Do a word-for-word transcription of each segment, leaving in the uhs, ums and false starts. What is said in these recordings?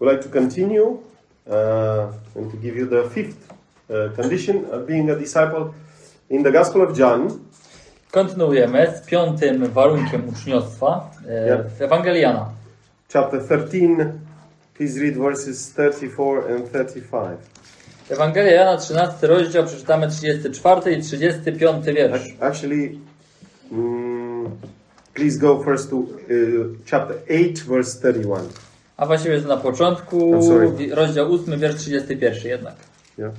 would like to continue uh, and to give you the fifth uh, condition of being a disciple in the Gospel of John. Kontynuujemy z piątym warunkiem uczniostwa e, Yeah. w Ewangelii Jana. Chapter thirteen, please read verses thirty-four and thirty-five. Ewangelia Jana, trzynasty rozdział, przeczytamy trzydziesty czwarty i trzydziesty piąty wiersz. Actually, um, please go first to uh, chapter eight, verse thirty-one. A właściwie jest na początku, I'm sorry. rozdział ósmy, wiersz trzydziesty pierwszy jednak. Yeah.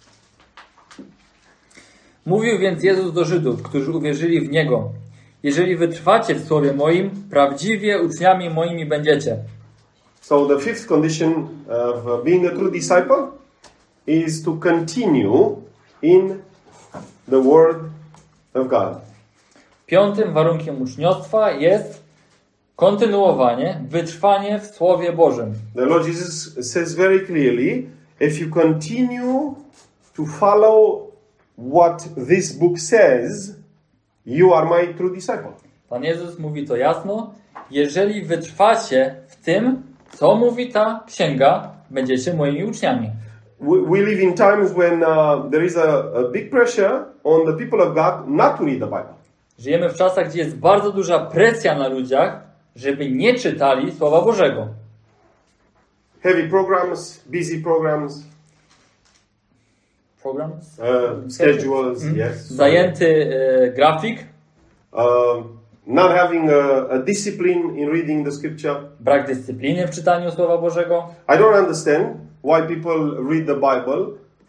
Mówił więc Jezus do Żydów, którzy uwierzyli w Niego: jeżeli wytrwacie w słowie moim, prawdziwie uczniami moimi będziecie. So the fifth condition of being a true disciple is to continue in the Word of God. Piątym warunkiem uczniostwa jest kontynuowanie, wytrwanie w Słowie Bożym. The Lord Jesus says very clearly, if you continue to follow what this book says, you are my true disciple. Pan Jezus mówi to jasno: jeżeli wytrwacie w tym, co mówi ta księga, będziecie moimi uczniami. We, we live in times when uh, there is a, a big pressure on the people of God not to read the Bible. Żyjemy w czasach, gdzie jest bardzo duża presja na ludziach, żeby nie czytali Słowa Bożego. Heavy programs, busy programs, Programs? uh, schedules, yes. Zajęty e, grafik, Uh, not having a, a discipline in reading the scripture. brak dyscypliny w czytaniu Słowa Bożego. I don't understand why people read the Bible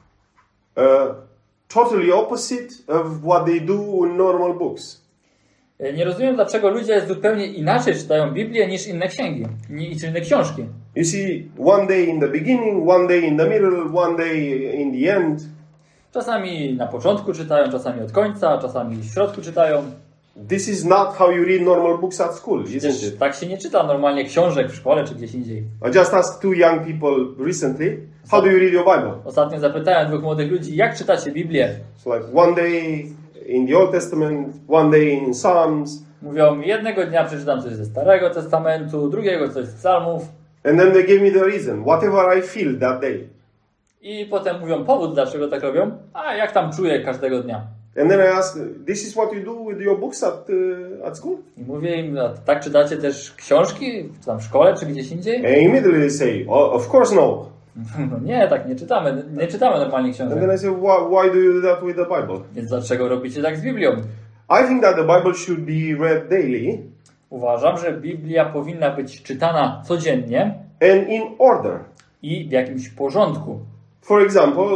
uh, totally opposite of what they do in normal books. E, Nie rozumiem, dlaczego ludzie zupełnie inaczej czytają Biblię niż inne księgi, niż inne książki. You see, one day in the beginning, one day in the middle, one day in the end. Czasami na początku czytają, czasami od końca, czasami w środku czytają. This is not how you read normal books at school, isn't it? Tak się nie czyta normalnie książek w szkole czy gdzieś indziej. I just asked two young people recently, how do you read your Bible? Ostatnio zapytałem dwóch młodych ludzi, jak czytacie Biblię? It's like one day in the Old Testament, one day in Psalms, Mówią, jednego dnia przeczytam coś ze Starego Testamentu, drugiego coś z Psalmów and then they gave me the reason, whatever I feel that day. i potem mówią powód, dlaczego tak robią, a jak tam czuję każdego dnia. And then I asked, this is what you do with your books at, uh, at school? I mówię im, a tak czytacie też książki, czy tam w szkole, czy gdzieś indziej? And immediately they say, oh, of course no. No nie, tak nie czytamy, nie czytamy normalnie And książek. then I say, why, why do you do that with the Bible? Więc dlaczego robicie tak z Biblią? I think that the Bible should be read daily Uważam, że Biblia powinna być czytana codziennie and in order. i w jakimś porządku. For example,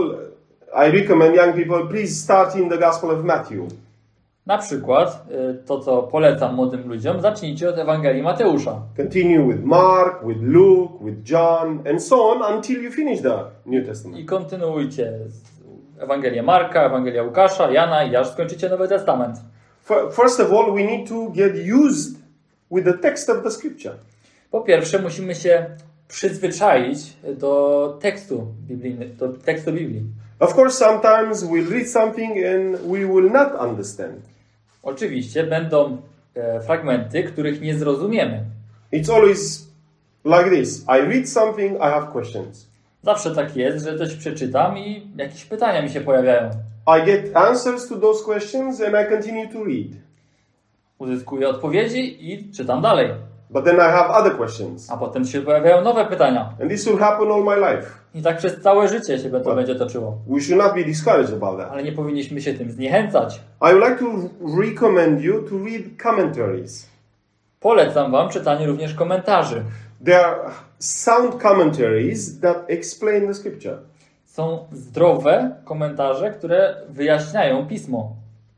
I recommend young people, please start in the Gospel of Matthew. Na przykład, y, to co polecam młodym ludziom, zacznijcie od Ewangelii Mateusza. Continue with Mark, with Luke, with John, and so on until you finish the New Testament. I kontynuujcie z Ewangelię Marka, Ewangelię Łukasza, Jana i aż skończycie Nowy Testament. First of all, we need to get used with the text of the scripture. Po pierwsze, musimy się przyzwyczaić do tekstu biblijnego, do tekstu Biblii. Of course, sometimes we'll read something and we will not understand. Oczywiście będą e, fragmenty, których nie zrozumiemy. It's always like this. I read something, I have questions. Zawsze tak jest, że coś przeczytam i jakieś pytania mi się pojawiają. I get answers to those questions and I continue to read. Uzyskuję odpowiedzi i czytam dalej. But then I have other questions. A potem się pojawiają nowe pytania. And this will happen all my life. I tak przez całe życie się to będzie toczyło. We should not be discouraged about that. Ale nie powinniśmy się tym zniechęcać. I would like to recommend you to read commentaries. Polecam wam czytanie również komentarzy. There are sound commentaries that explain the scripture. Są zdrowe komentarze, które wyjaśniają Pismo.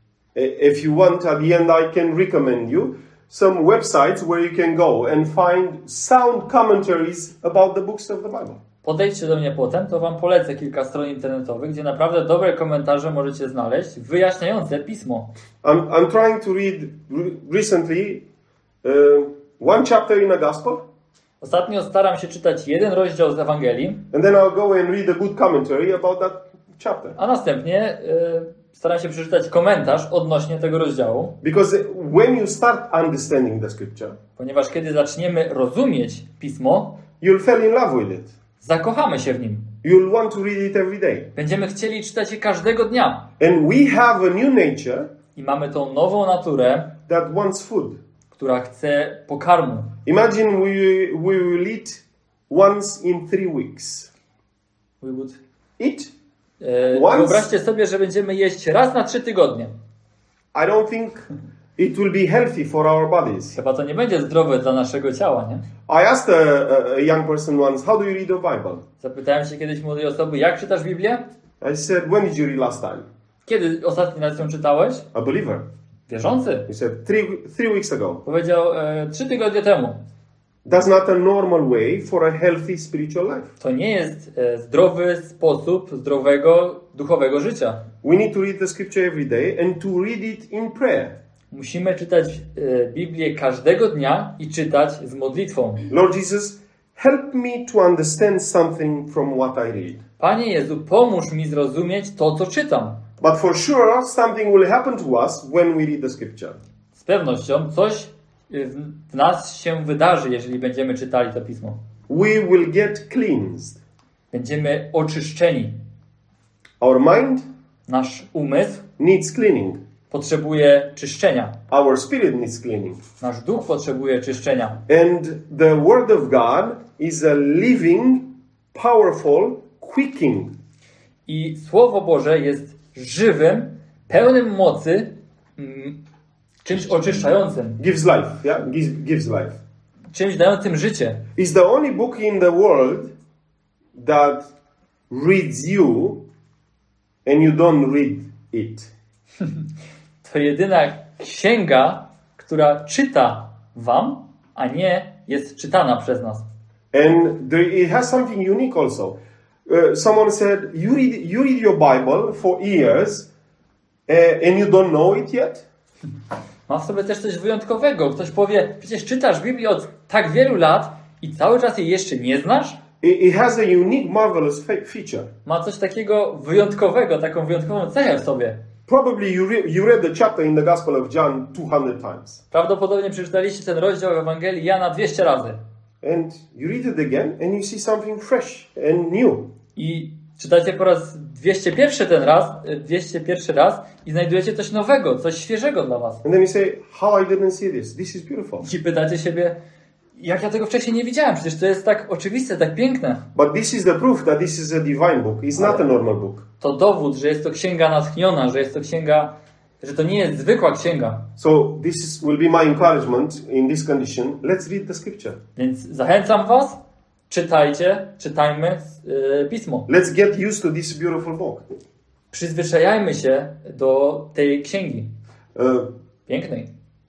If you want, at the end I can recommend you some websites where you can go and find sound commentaries about the books of the Bible. Podejdźcie do mnie potem, to wam polecę kilka stron internetowych, gdzie naprawdę dobre komentarze możecie znaleźć, wyjaśniające Pismo. I'm, I'm trying to read re- recently uh, one chapter in a gospel. Ostatnio staram się czytać jeden rozdział z Ewangelii, And then I'll go and read a good commentary about that chapter. a następnie y, staram się przeczytać komentarz odnośnie tego rozdziału. Because when you start understanding the scripture, Ponieważ kiedy zaczniemy rozumieć Pismo, You'll fall in love with it. Zakochamy się w nim. You'll want to read it every day. Będziemy chcieli czytać je każdego dnia. And we have a new nature I mamy tą nową naturę, that wants food. która chce pokarmu. Imagine we, we will eat once in three weeks. We would... Eat? E, Once- wyobraźcie sobie, że będziemy jeść raz na trzy tygodnie. I don't think it will be healthy for our bodies. Chyba to nie będzie zdrowe dla naszego ciała, nie? I asked a, a, a young person once, how do you read the Bible? Zapytałem się kiedyś młodej osoby, jak czytasz Biblię? I said, when did you read last time? Kiedy ostatni raz ją czytałeś? A believer. Wierzący. He said, three, three weeks ago. Powiedział e, trzy tygodnie temu. That's not a normal way for a healthy spiritual life. To nie jest e, zdrowy sposób zdrowego, duchowego życia. We need to read the scripture every day and to read it in prayer. Musimy czytać e, Biblię każdego dnia i czytać z modlitwą. Lord Jesus, help me to understand something from what I read. Panie Jezu, pomóż mi zrozumieć to, co czytam. But for sure, something will happen to us when we read the scripture. Z pewnością coś w, w nas się wydarzy, jeżeli będziemy czytali to Pismo. We will get cleansed. Będziemy oczyszczeni. Our mind Nasz umysł needs cleaning. potrzebuje czyszczenia. Our spirit needs cleaning. Nasz duch potrzebuje czyszczenia. And the Word of God is a living, powerful, quicking. I Słowo Boże jest żywym, pełnym mocy, mm, czymś oczyszczającym, Gives life, yeah? Gives, gives life. czymś dającym życie. It's the only book in the world that reads you and you don't read it. To jedyna księga, która czyta wam, a nie jest czytana przez nas. And there, it has something unique also. Uh, someone said, you read, you read your Bible for years uh, and you don't know it yet? Ma w sobie też coś wyjątkowego. Ktoś powie, przecież czytasz Biblię od tak wielu lat i cały czas jej jeszcze nie znasz? It, it has a unique, marvelous fe- feature. Ma coś takiego wyjątkowego, taką wyjątkową cechę w sobie. Probably you, re- you read the chapter in the Gospel of John two hundred times. Prawdopodobnie przeczytaliście ten rozdział Ewangelii Jana dwieście razy. And you read it again and you see something fresh and new. I czytacie po raz dwieście jeden ten raz, dwieście jeden raz i znajdujecie coś nowego, coś świeżego dla was. And then you say, how I didn't see this. This is beautiful. I pytacie siebie, jak ja tego wcześniej nie widziałem, przecież to jest tak oczywiste, tak piękne. But this is the proof that this is a divine book. It's not a normal book. To dowód, że jest to księga natchniona, że jest to księga, że to nie jest zwykła księga. So this is, will be my encouragement in this condition. Let's read the scripture. Więc zachęcam was, czytajcie, czytajmy yy, Pismo. Let's get used to this beautiful book. Przyzwyczajajmy się do tej księgi. Uh, Pięknej.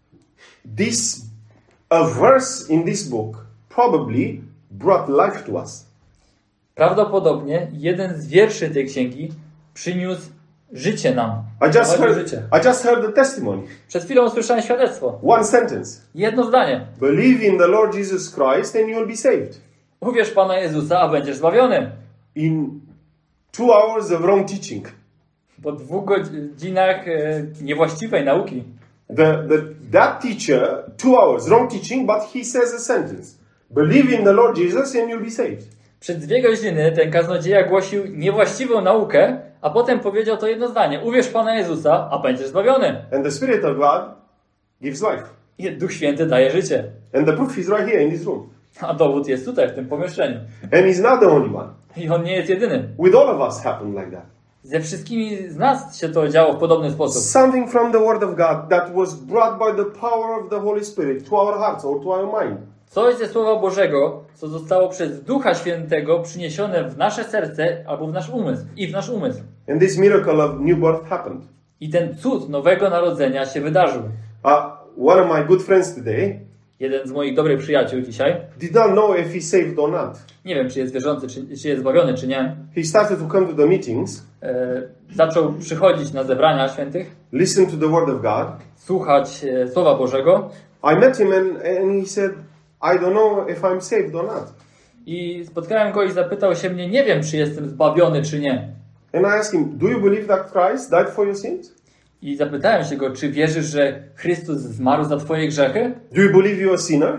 this, a verse in this book probably brought life to us. Prawdopodobnie jeden z wierszy tej księgi przyniósł życie nam. I just Prowadził heard, życie. I just heard the testimony. Przed chwilą usłyszałem świadectwo. One sentence. Jedno zdanie. Believe in the Lord Jesus Christ and you will be saved. Uwierz w Pana Jezusa, a będziesz zbawiony. In two hours of wrong teaching. Po dwóch godzinach e, niewłaściwej nauki. The, the, that teacher, two hours, wrong teaching, but he says a sentence. Believe in the Lord Jesus and you'll be saved. Przez dwie godziny ten kaznodzieja głosił niewłaściwą naukę, a potem powiedział to jedno zdanie. Uwierz w Pana Jezusa, a będziesz zbawiony. And the Spirit of God gives life. I Duch Święty daje życie. And the proof is right here in this room. A dowód jest tutaj, w tym pomieszczeniu. And he's not the only one. I on nie jest jedyny. With all of us happened like that. Ze wszystkimi z nas się to działo w podobny sposób. Something from the Word of God that was brought by the power of the Holy Spirit to our hearts or to our mind. Coś ze Słowa Bożego, co zostało przez Ducha Świętego przyniesione w nasze serce albo w nasz umysł i w nasz umysł. And this miracle of new birth happened. I ten cud nowego narodzenia się wydarzył. Uh, one of my good friends today Jeden z moich dobrych przyjaciół dzisiaj, did not know if he's saved or not. nie wiem czy jest wierzący, czy, czy jest zbawiony, czy nie, He started to come to the meetings, e, zaczął przychodzić na zebrania świętych, listen to the Word of God. słuchać e, Słowa Bożego I met him and, and he said, I don't know if I'm saved or not. i spotkałem go i zapytał się mnie, nie wiem czy jestem zbawiony, czy nie. And I asked him, do you believe that Christ died for your sins? I zapytałem się go, czy wierzysz, że Chrystus zmarł za twoje grzechy? Do you believe you're a sinner?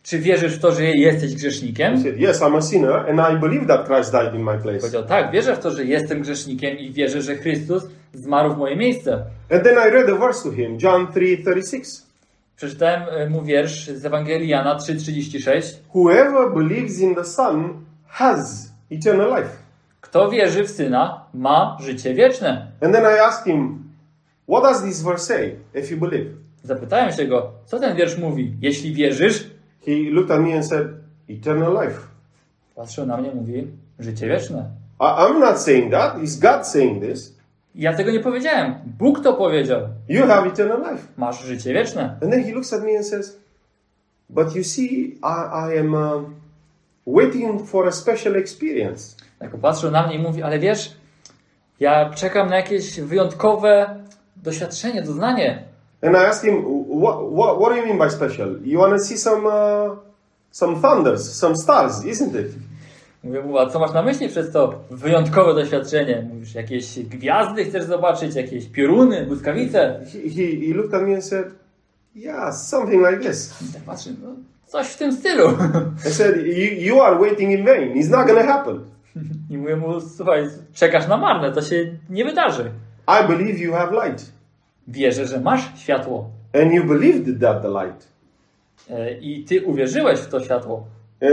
czy wierzysz w to, że jesteś He grzesznikiem? said, yes, I'm a sinner and I believe that Christ died in my place. Powiedział, tak, wierzę w to, że jestem grzesznikiem i wierzę, że Chrystus zmarł w moje miejsce. And then I read a verse to him, John three thirty-six. Przeczytałem e, mu wiersz z Ewangelii Jana trzy trzydzieści sześć. Whoever believes in the Son has eternal life. Kto wierzy w Syna, ma życie wieczne. And then I asked him, what does this verse say, if you believe? Zapytałem się go, co ten wiersz mówi? Jeśli wierzysz, He looked at me and said, eternal life. patrzył na mnie i mówi, życie wieczne. I, I'm not saying that. It's God saying this. Ja tego nie powiedziałem. Bóg to powiedział. You have eternal life. Masz życie wieczne. And then he looks at me and says, but you see, I, I am um, waiting for a special experience. Tak popatrzył na mnie i mówi, ale wiesz, ja czekam na jakieś wyjątkowe doświadczenie, doznanie. And I asked him, what, what, what do you mean by special? You want to see some, uh, some thunders, some stars, isn't it? Mówię mu, a co masz na myśli przez to wyjątkowe doświadczenie? Mówisz, jakieś gwiazdy chcesz zobaczyć, jakieś pioruny, błyskawice? He, he, he looked at me and said, yeah, something like this. I tak patrzy, no, coś w tym stylu. I said, you, you are waiting in vain. It's not going to happen. I mówię mu, słuchaj, czekasz na marne, to się nie wydarzy. I believe you have light. Wierzę, że masz światło. And you believed that the light. E, I ty uwierzyłeś w to światło. Uh,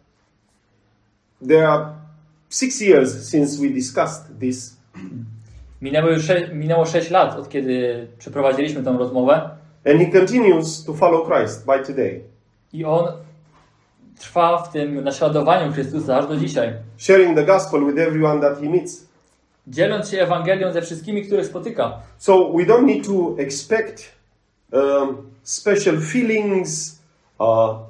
there are six years since we discussed this. Minęło już sze- minęło sześć lat, od kiedy przeprowadziliśmy tę rozmowę. And he continues to follow Christ by today. I on trwa w tym naśladowaniu Chrystusa aż do dzisiaj. Sharing the gospel with everyone that he meets. Dzieląc się Ewangelią ze wszystkimi, których spotyka. So we don't need to expect um, special feelings, uh,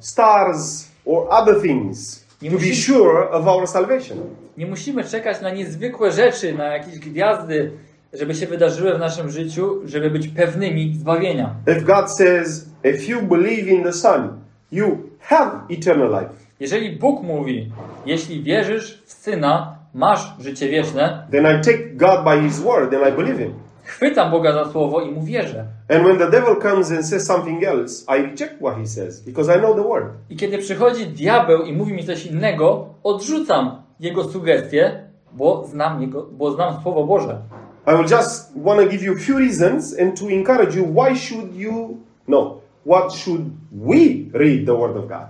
stars or other things to be sure of our salvation. Nie musimy czekać na niezwykłe rzeczy, na jakieś gwiazdy, żeby się wydarzyły w naszym życiu, żeby być pewnymi zbawienia. If God says, if you believe in the Son, you have eternal life. Jeżeli Bóg mówi, jeśli wierzysz w Syna, masz życie wieczne, Then I take God by His word and I believe Him. chwytam Boga za słowo i mu wierzę. And when the devil comes and says something else, I reject what he says because I know the word. I kiedy przychodzi diabeł i mówi mi coś innego, odrzucam jego sugestie, bo znam, jego, bo znam Słowo Boże. I will just want to give you a few reasons and to encourage you why should you, no, what should we read the word of God.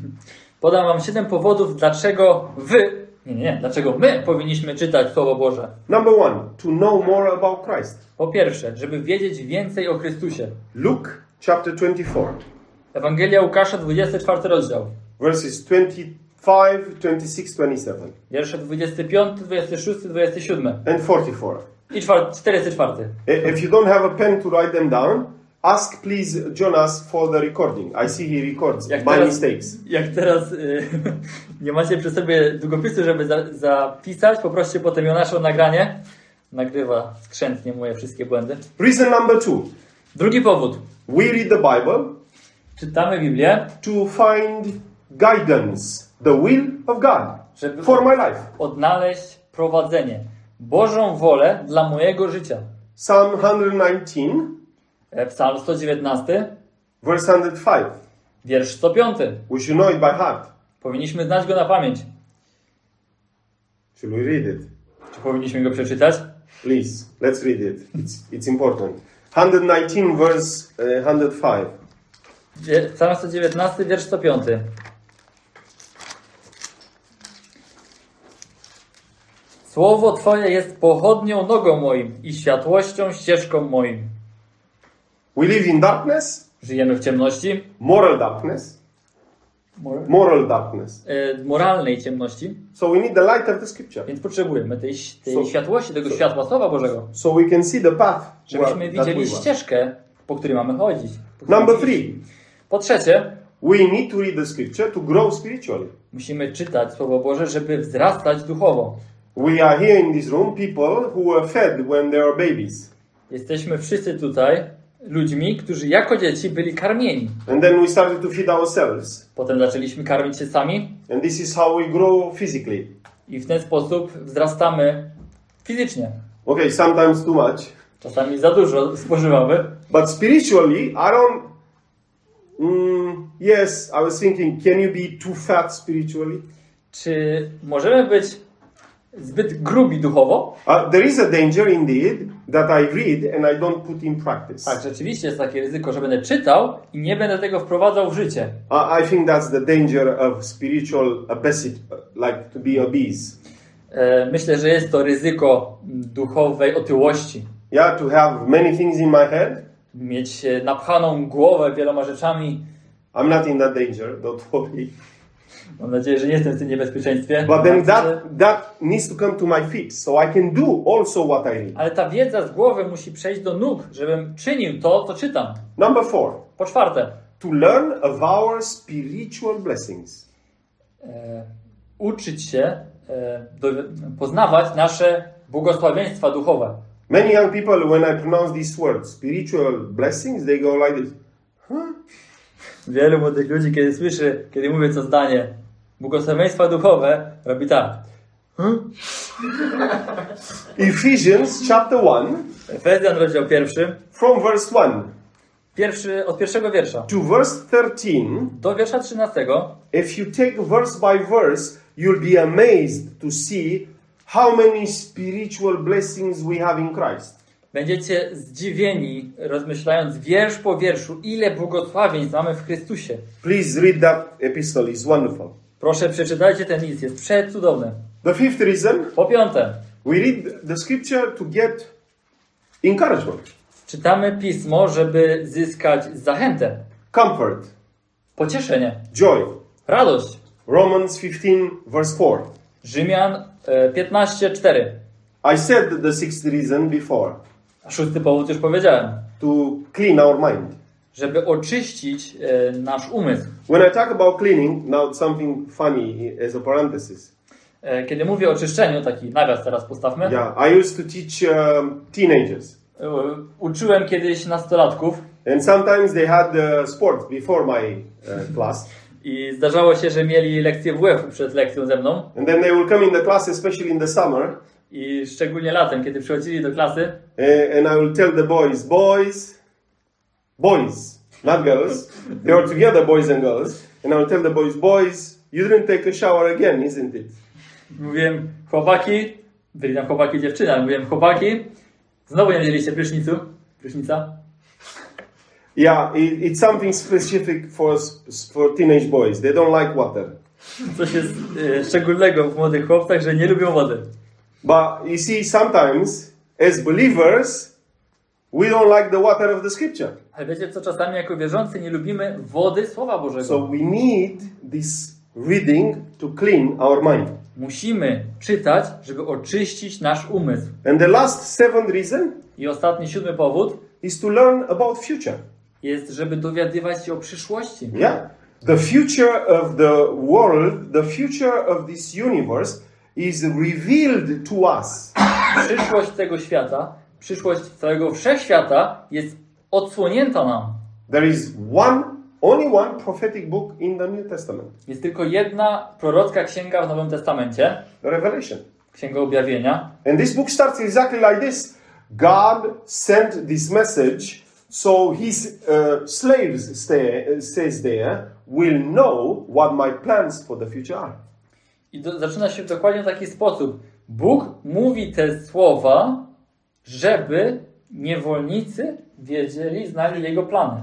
Podam wam siedem powodów, dlaczego wy, nie, nie, dlaczego my powinniśmy czytać Słowo Boże. Number one, to know more about Christ. Po pierwsze, żeby wiedzieć więcej o Chrystusie. Luke chapter twenty-four, Ewangelia Łukasza, dwudziesty czwarty rozdział. verses twenty-five, twenty-six, twenty-seven, Wiersze dwudziesty piąty, dwudziesty szósty, dwudziesty siódmy and forty-four. i czterdziesty czwarty. If you don't have a pen to write them down, ask please Jonas for the recording. I see he records Jak my teraz, mistakes. jak teraz y, nie macie przy sobie długopisu, żeby za, zapisać, poproście potem Jonasza o nagranie. Nagrywa skrzętnie moje wszystkie błędy. Reason number two. Drugi powód. We read the Bible Czytamy Biblię, to find guidance, the will of God żeby for my life. odnaleźć prowadzenie, Bożą wolę dla mojego życia. Psalm one nineteen, E, Psalm sto dziewiętnasty, verse one oh five. wiersz sto piąty. We should know it by heart. Powinniśmy znać go na pamięć. Should we read it? Czy powinniśmy go przeczytać? Please, let's read it. It's, it's important. one nineteen, verse uh, one oh five. Wie- Psalm sto dziewiętnasty, wiersz sto piąty. Słowo Twoje jest pochodnią nogą moim i światłością ścieżką moim. We live in darkness, Żyjemy w ciemności, moral darkness, moral darkness. e, moralnej ciemności, So we need the light of the scripture. więc potrzebujemy tej, tej So- światłości, tego so- światła Słowa Bożego, So we can see the path żebyśmy where- that widzieli we want. ścieżkę, po której mamy chodzić. po której Number iść. three, Po trzecie, we need to read the scripture to grow spiritually. musimy czytać Słowo Boże, żeby wzrastać duchowo. We are here in this room, people who were fed when they were babies. Jesteśmy wszyscy tutaj ludźmi, którzy jako dzieci byli karmieni. And then we started to feed ourselves. Potem zaczęliśmy karmić się sami And this is how we grow physically. i w ten sposób wzrastamy fizycznie. Okay, sometimes too much. Czasami za dużo spożywamy, But spiritually, I don't... Mm, yes, I was thinking, can you be too fat spiritually? Czy możemy być zbyt grubi duchowo? Uh, there is a danger indeed that I read and I don't put in practice. Tak, rzeczywiście jest takie ryzyko, że będę czytał i nie będę tego wprowadzał w życie. Uh, I think that's the danger of spiritual obesity, like to be obese. E, myślę, że jest to ryzyko duchowej otyłości. Yeah, to have many things in my head. Mieć e, napchaną głowę wieloma rzeczami. I'm not in that danger, don't worry. Mam nadzieję, że nie jestem w tym niebezpieczeństwie. But then that, that needs to come to my feet, so I can do also what I read. Ale ta wiedza z głowy musi przejść do nóg, żebym czynił to, co czytam. Number four. Po czwarte. To learn of our spiritual blessings. E, uczyć się, e, do, poznawać nasze błogosławieństwa duchowe. Many young people, when I pronounce these words, spiritual blessings, they go like this. Huh? Wielu młodych ludzi, kiedy słyszy, kiedy mówię to zdanie, błogosławieństwa duchowe, robi tak. Hmm? Ephesians chapter one, Efezjan, rozdział pierwszy, from verse one pierwszy, od pierwszego wiersza to verse thirteen. do wiersza trzynastego. If you take verse by verse, you'll be amazed to see how many spiritual blessings we have in Christ. Będziecie zdziwieni, rozmyślając wiersz po wierszu, ile błogosławieństw mamy w Chrystusie. Please read that epistle, it's wonderful. Proszę, przeczytajcie ten list, jest przecudowny. The fifth reason, Po piąte, we read the scripture to get encouragement, czytamy Pismo, żeby zyskać zachętę, comfort, pocieszenie, joy. radość. Romans fifteen verse four. Rzymian e, piętnaście cztery. I said the sixth reason before, A szósty powód już powiedziałem. to clean our mind. Żeby oczyścić e, nasz umysł. When I talk about cleaning, now something funny as a parenthesis. E, kiedy mówię o czyszczeniu, taki nawias teraz postawmy. Yeah, I used to teach um, teenagers. E, uczyłem kiedyś nastolatków And sometimes they had uh, sports before my uh, class. i zdarzało się, że mieli lekcję W F-u przed lekcją ze mną. And then they will come in the class, especially in the summer. I szczególnie latem, kiedy przychodzili do klasy. Uh, and I will tell the boys, boys, boys, not girls. They were together, boys and girls. And I will tell the boys, boys, you didn't take a shower again, isn't it? Mówiłem, chłopaki, byli tam chłopaki i dziewczyny, ale mówiłem, chłopaki, znowu nie wzięliście prysznicu, prysznica. Yeah, it, it's something specific for for teenage boys. They don't like water. Coś jest e, szczególnego w młodych chłopcach, że nie lubią wody. But you see, sometimes as believers, we don't like the water of the scripture. Ale wiecie co, czasami jako wierzący nie lubimy wody Słowa Bożego. So we need this reading to clean our mind. Musimy czytać, żeby oczyścić nasz umysł. And the last seventh reason I ostatni, siódmy powód is to learn about future. jest, żeby dowiadywać się o przyszłości. Yeah. The future of the world, the future of this universe is revealed to us. Przyszłość tego świata, przyszłość całego wszechświata jest odsłonięta nam. There is one, only one prophetic book in the New Testament. Jest tylko jedna prorocka księga w Nowym Testamencie, The Revelation. Księga Objawienia. And this book starts exactly like this. God sent this message so his uh, slaves stay, uh, says there will know what my plans for the future are. I do, zaczyna się dokładnie w taki sposób. Bóg mówi te słowa, żeby niewolnicy wiedzieli, znali Jego plany.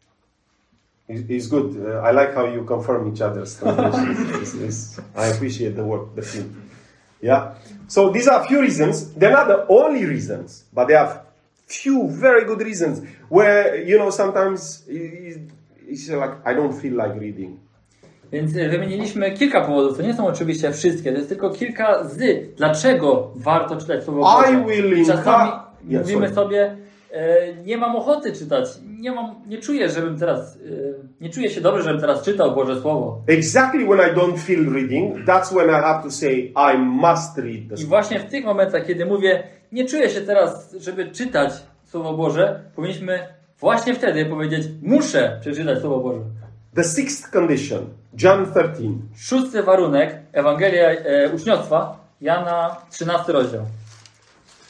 It's good. Uh, I like how you confirm each other's translations. It's, it's, I appreciate the work, the team. Yeah. So these are few reasons. They're not the only reasons, but they are few very good reasons where, you know, sometimes it's like, I don't feel like reading. Więc wymieniliśmy kilka powodów. To nie są oczywiście wszystkie. To jest tylko kilka z. Dlaczego warto czytać Słowo Boże? I will Czasami yeah, mówimy sorry. sobie, e, nie mam ochoty czytać. Nie mam, nie czuję, żebym teraz, e, nie czuję się dobrze, żebym teraz czytał Boże Słowo. Exactly when I don't feel reading, that's when I have to say, I must read the I Scripture. właśnie w tych momentach, kiedy mówię, nie czuję się teraz, żeby czytać Słowo Boże, powinniśmy właśnie wtedy powiedzieć, muszę przeczytać Słowo Boże. The sixth condition, John thirteen. Szósty warunek, Ewangelia e, uczniostwa, Jana trzynasty rozdział.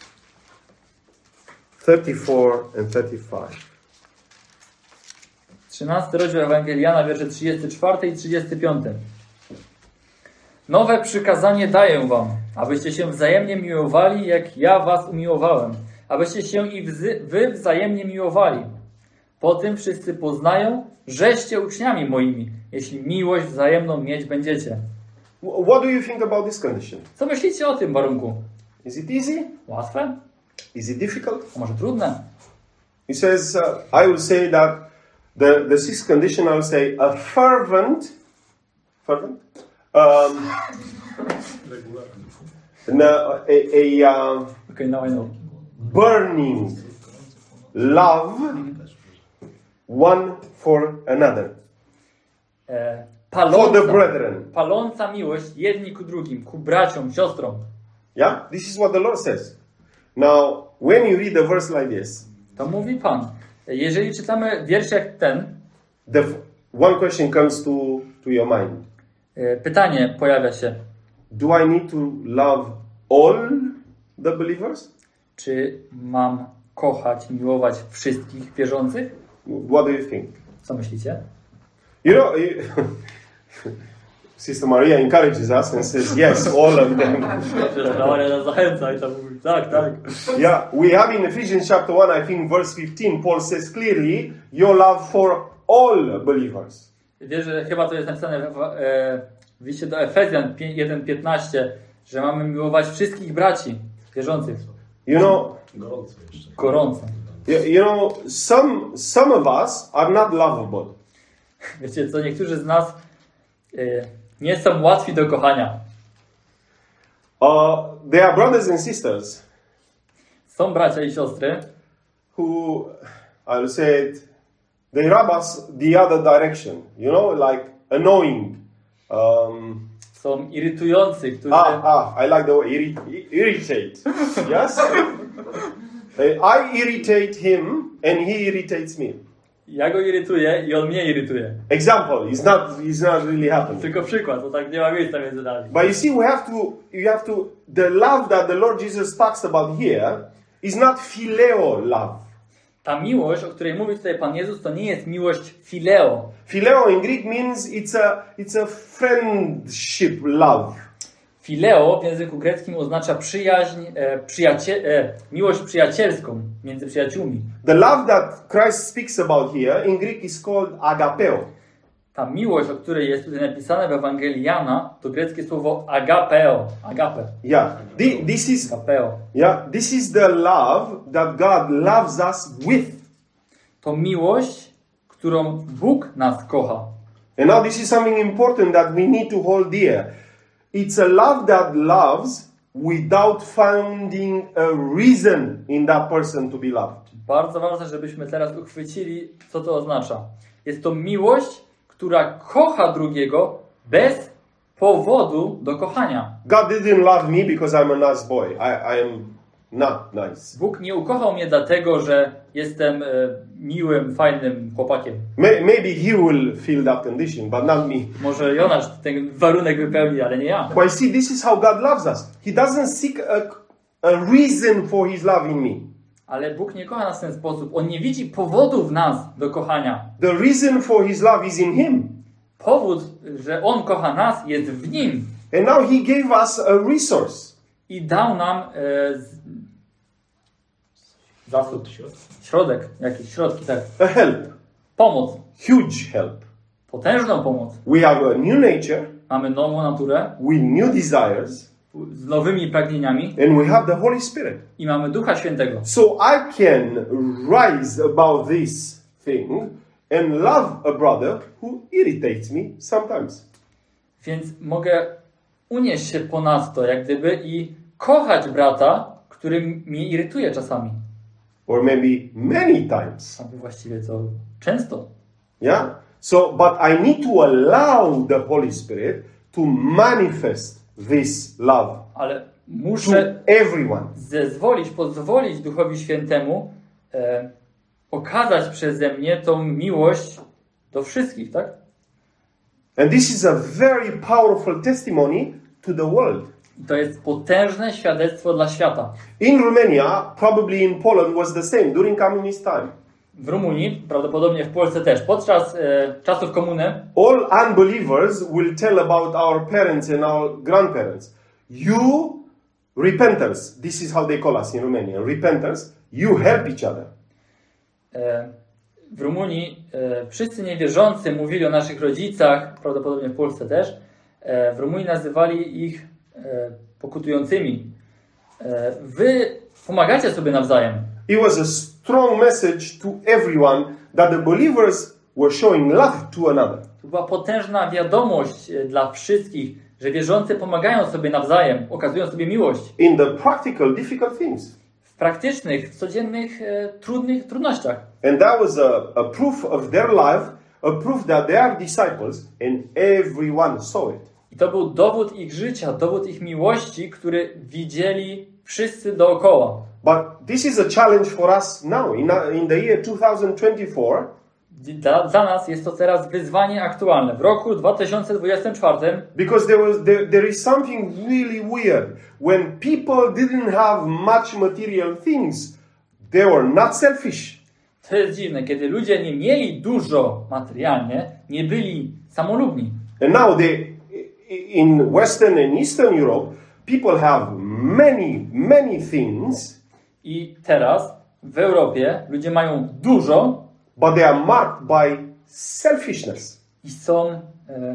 thirty-four and thirty-five. trzynasty rozdział Ewangelii Jana, wiersze trzydziesty czwarty i trzydziesty piąty. Nowe przykazanie daję wam, abyście się wzajemnie miłowali, jak ja was umiłowałem. Abyście się i wzy, wy wzajemnie miłowali. Po tym wszyscy poznają, żeście uczniami moimi, jeśli miłość wzajemną mieć będziecie. What do you think about this condition? Co myślicie o tym warunku? Is it easy? Łatwe? Is it difficult? A może trudne? He says, uh, I will say that the, the sixth condition, I will say a fervent, fervent? Um, no, a, a uh, Okay, now I know. burning love one for another. E, For the paląca, brethren. paląca miłość jedni ku drugim, ku braciom, siostrom. Yeah? This is what the Lord says. Now, when you read a verse like this, To mówi Pan. Jeżeli czytamy wiersz jak ten, the f- one question comes to, to your mind. e, pytanie pojawia się. Do I need to love all the believers? Czy mam kochać, miłować wszystkich wierzących? What do you think? Co myślicie? You know, you, Sister Maria encourages us and says, yes, all of them. Ale nas zachęca i tam mówi, tak, tak. Yeah, we have in Ephesians chapter one, I think verse fifteen, Paul says clearly, your love for all believers. Wiesz, że chyba to jest napisane w, e, w liście do Efezjan jeden piętnaście, że mamy miłować wszystkich braci wierzących. You know, Gorąco. you, you know, some some of us are not lovable. Wiecie co, niektórzy z nas e, nie są łatwi do kochania. Uh, there are brothers and sisters Są bracia i siostry, who, I'll say it, they rub us the other direction. You know, like annoying. Um, są irytujący, którzy... ah, ah, I like the word irri- irritate. Yes? I irritate him and he irritates me. Ja go irytuję i on mnie irytuje. Example, it's not, it's not really happening. Tylko przykład, to tak nie ma miejsca między nami. But you see, we have to, you have to, the love that the Lord Jesus talks about here is not phileo love. Ta miłość, o której mówi tutaj Pan Jezus, to nie jest miłość fileo. Phileo in Greek means it's a, it's a friendship love. Fileo w języku greckim oznacza przyjaźń, e, przyjacie, e, miłość przyjacielską między przyjaciółmi. The love that Christ speaks about here in Greek is called agapeo. Ta miłość, o której jest tutaj napisane w Ewangelii Jana, to greckie słowo agapeo. Agape. Yeah, Thi- this is Agapeo. yeah, this is the love that God loves us with. To miłość, którą Bóg nas kocha. And now this is something important that we need to hold dear. It's a love that loves without finding a reason in that person to be loved. Bardzo ważne, żebyśmy teraz uchwycili, co to oznacza. Jest to miłość, która kocha drugiego bez powodu do kochania. God didn't love me because I'm a nice boy. I, I am not nice. Bóg nie ukochał mnie dlatego, że jestem e, miłym, fajnym chłopakiem. May, maybe he will feel that condition, but not me. Może Jonasz ten warunek wypełni, ale nie ja. But you see, this is how God loves us. He doesn't seek a, a reason for his love in me. Ale Bóg nie kocha nas w ten sposób. On nie widzi powodu w nas do kochania. The reason for his love is in him. Powód, że On kocha nas, jest w Nim. And now he gave us a resource. I dał nam e, z, zasób, środek, jakiś środki, tak. A help. Pomoc. Huge help. Potężną pomoc. We have a new nature Mamy nową naturę with new desires, z nowymi pragnieniami and we have the Holy Spirit. i mamy Ducha Świętego. So I can rise above this thing and love a brother who irritates me sometimes. Więc mogę unieść się ponadto, jak gdyby, i kochać brata, który mnie irytuje czasami. Or maybe many times. Albo właściwie to często. Yeah? So, but I need to allow the Holy Spirit to manifest this love Ale to muszę everyone. zezwolić, pozwolić Duchowi Świętemu e, okazać przeze mnie tą miłość do wszystkich, tak? And this is a very powerful testimony to the world. I to jest potężne świadectwo dla świata. In Romania, probably in Poland was the same during communist time. w Rumunii, prawdopodobnie w Polsce też, podczas e, czasów komuny, all unbelievers will tell about our parents and our grandparents. You, repenters, this is how they call us in Romania, repenters, you help each other. e, w Rumunii e, wszyscy niewierzący mówili o naszych rodzicach, prawdopodobnie w Polsce też, e, w Rumunii nazywali ich e, pokutującymi. E, wy pomagacie sobie nawzajem. It was a strong message to everyone that the believers were showing love to another. To była potężna wiadomość e, dla wszystkich, że wierzący pomagają sobie nawzajem, okazują sobie miłość. In the practical, difficult things. W praktycznych, w codziennych, e, trudnych trudnościach. And that was a, a proof of their life, a proof that they are disciples, and everyone saw it. I to był dowód ich życia, dowód ich miłości, który widzieli wszyscy dookoła. But this is a challenge for us now, in, in the year two thousand twenty-four. Dla, dla nas jest to teraz wyzwanie aktualne. W roku dwa tysiące dwudziestym czwartym, Because there was there, there is something really weird. When people didn't have much material things, they were not selfish. to jest dziwne, kiedy ludzie nie mieli dużo materialnie, nie byli samolubni. And now they, in Western and Eastern Europe, people have many, many things, I teraz w Europie ludzie mają dużo but they are marked by selfishness, i są e,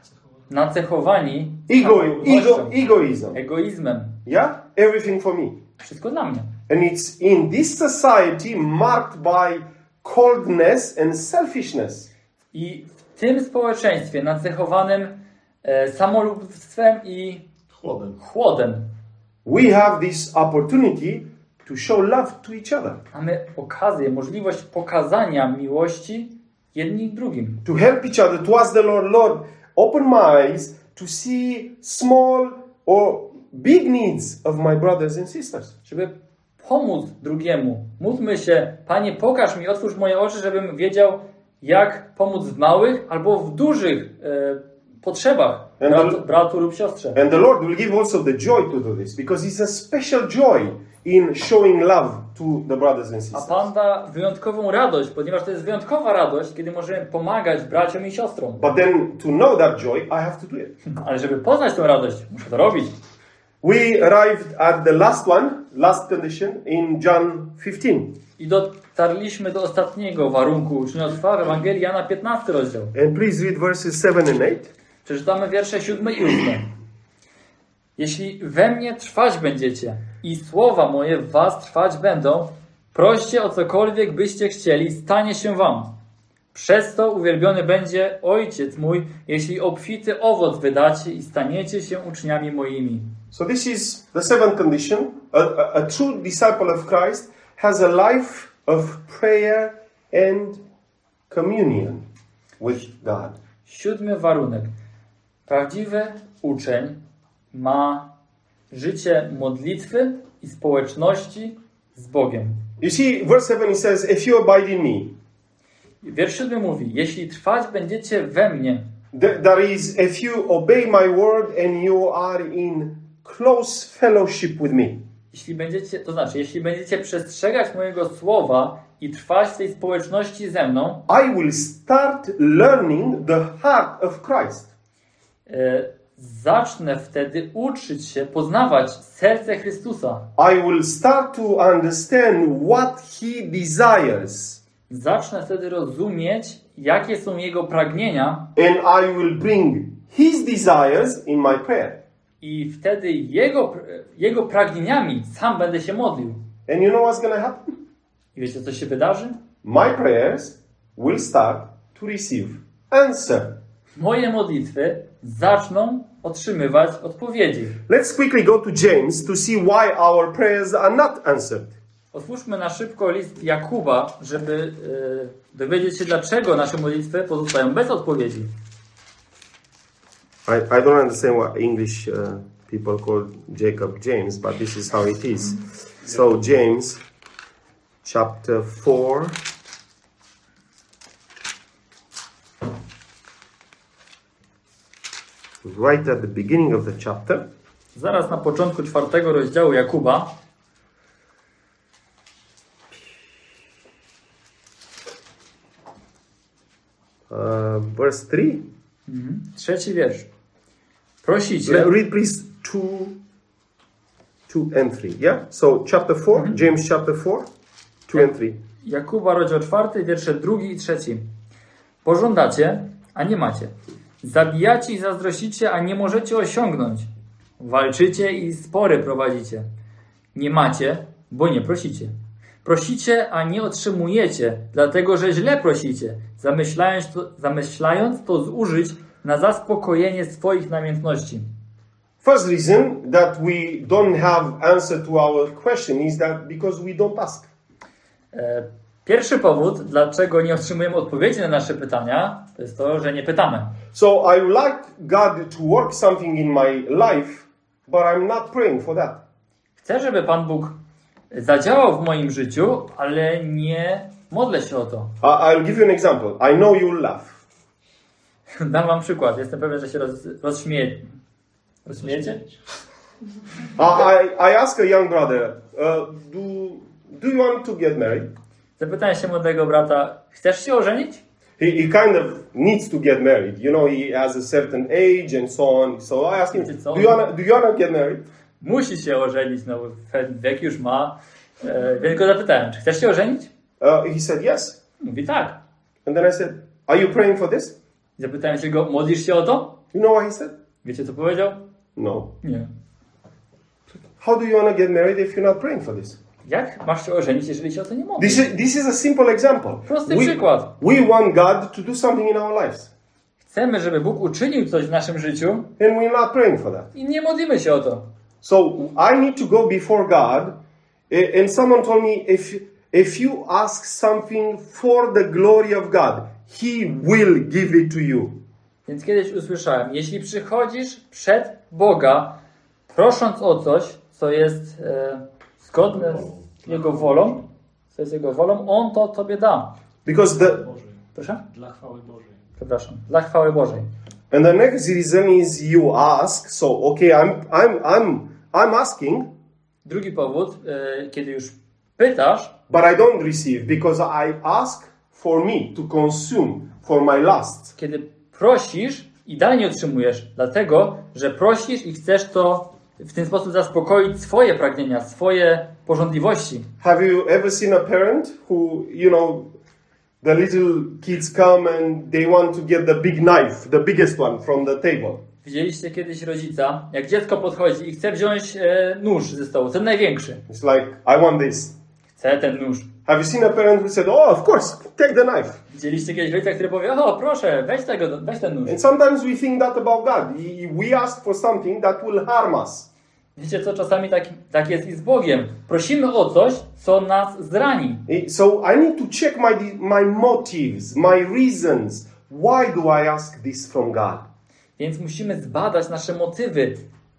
nacechowani ego, samolubnością, ego, egoism. egoizmem. Yeah, everything for me. Wszystko dla mnie. And it's in this society marked by coldness and selfishness. I w tym społeczeństwie nacechowanym e, samolubstwem i Chłodem. chłodem We have this opportunity to show love to each other, mamy okazję, możliwość pokazania miłości jedni drugim. to help each other, to ask the Lord, Lord, open my eyes to see small or big needs of my brothers and sisters. Żeby pomóc drugiemu. Módlmy się, Panie, pokaż mi, otwórz moje oczy, żebym wiedział, jak pomóc w małych albo w dużych e, potrzebach bratu, bratu lub siostrze. And the Lord will give also the joy to do this, because it's a special joy in showing love to the brothers and A sisters. Pan da wyjątkową radość, ponieważ to jest wyjątkowa radość, kiedy możemy pomagać braciom i siostrom. But then to know that joy, I have to do it. Ale żeby poznać tę radość, muszę to robić. We arrived at the last one, last condition in John fifteen. I dotarliśmy do ostatniego warunku uczniostwa w Ewangelii Jana piętnasty rozdział. And please read verses seven and eight. Przeczytamy wiersze siódmy i ósmy. Jeśli we mnie trwać będziecie i słowa moje w was trwać będą, proście o cokolwiek byście chcieli, stanie się wam. Przez to uwielbiony będzie Ojciec mój, jeśli obfity owoc wydacie i staniecie się uczniami moimi. So this is the seventh condition. A, a, a true disciple of Christ has a life of prayer and communion with God. Siódmy warunek. Prawdziwy uczeń ma życie modlitwy i społeczności z Bogiem. You see, verse seven, it says, if you abide in me, Wiersz siódmy mówi, jeśli trwać będziecie we mnie, th- that is, if you obey my word and you are in close fellowship with me. jeśli będziecie, to znaczy, jeśli będziecie przestrzegać mojego słowa i trwać w tej społeczności ze mną, I will start learning the heart of Christ. e, zacznę wtedy uczyć się, poznawać serce Chrystusa. I will start to understand what He desires. Zacznę wtedy rozumieć, jakie są Jego pragnienia And I will bring His desires in my prayer. i wtedy Jego, Jego pragnieniami sam będę się modlił. And you know what's going to happen? I wiecie, co się wydarzy? My prayers will start to receive answer. Moje modlitwy zaczną otrzymywać odpowiedzi. Let's quickly go to James to see why our prayers are not answered. Otwórzmy na szybko list Jakuba, żeby e, dowiedzieć się, dlaczego nasze modlitwy pozostają bez odpowiedzi. I, I don't understand what English uh, people call Jacob James, but this is how it is. So James chapter four. Right at the beginning of the chapter. Zaraz na początku czwartego rozdziału Jakuba uh, verse three. Mhm. Trzeci wiersz. Prosicie. Let, read please two, two and three. Yeah. So chapter four, Mhm. James chapter four, two and three. Jakuba, rozdział czwarty, wiersze drugi i trzeci. Pożądacie, a nie macie. Zabijacie i zazdrościcie, a nie możecie osiągnąć. Walczycie i spory prowadzicie. Nie macie, bo nie prosicie. Prosicie, a nie otrzymujecie, dlatego że źle prosicie, zamyślając to, zamyślając to zużyć na zaspokojenie swoich namiętności. First reason that we don't have answer to our question is that because we don't ask. E, Pierwszy powód, dlaczego nie otrzymujemy odpowiedzi na nasze pytania, to jest to, że nie pytamy. So I would like God to work something in my life, but I'm not praying for that. Chcę, żeby Pan Bóg zadziałał w moim życiu, ale nie modlę się o to. Uh, I'll give you an example. I know you'll laugh. Dam wam przykład. Jestem pewien, że się roz, rozśmieje. Rozśmiejecie? Uh, I, I ask a young brother, uh, do, do you want to get married? Zapytałem się młodego brata, chcesz się ożenić? He, he kind of needs to get married. You know, he has a certain age and so on. So I asked him, do you wanna, do you wanna get married? Musi się ożenić, no pewien wiek już ma. E, więc go zapytałem, czy chcesz się ożenić? Uh, he said yes. Mówi tak. And then I said, are you praying for this? Zapytałem się go, modlisz się o to? You know what he said? Wiecie co powiedział? No. Nie. How do you wanna get married if you're not praying for this? Jak masz się ożenić, jeżeli się o to nie modlisz? This is, this is a simple example. Prosty We, przykład. we want God to do something in our lives. Chcemy, żeby Bóg uczynił coś w naszym życiu And we're not praying for that. i nie modlimy się o to. So I need to go before God, eh, and someone told me if if you ask something for the glory of God, He will give it to you. Więc kiedyś usłyszałem, jeśli przychodzisz przed Boga, prosząc o coś, co jest e, zgodne z Jego wolą, co jest Jego wolą, On to Tobie da. Because the Proszę? Dla chwały Bożej. Przepraszam. Dla chwały Bożej. and the next reason is you ask. So okay, I'm I'm I'm I'm asking, Drugi powód, e, kiedy już pytasz, but I don't receive because I ask for me to consume for my lusts. kiedy prosisz i dalej nie otrzymujesz, dlatego, że prosisz i chcesz to w ten sposób zaspokoić swoje pragnienia, swoje pożądliwości. Have you ever seen a parent who, you know, the little kids come and they want to get the big knife, the biggest one from the table? Widzieliście kiedyś rodzica, jak dziecko podchodzi i chce wziąć e, nóż ze stołu, ten największy. It's like, I want this. Chce ten nóż. Have you seen a parent who said, oh, of course, take the knife? Widzieliście kiedyś rodzica, który powie, o proszę, weź, tego, weź ten nóż. And sometimes we think that about God. He- We ask for something that will harm us. Wiecie co, czasami tak, tak jest i z Bogiem. Prosimy o coś, co nas zrani. So I need to check my, my motives, my reasons. Why do I ask this from God? Więc musimy zbadać nasze motywy,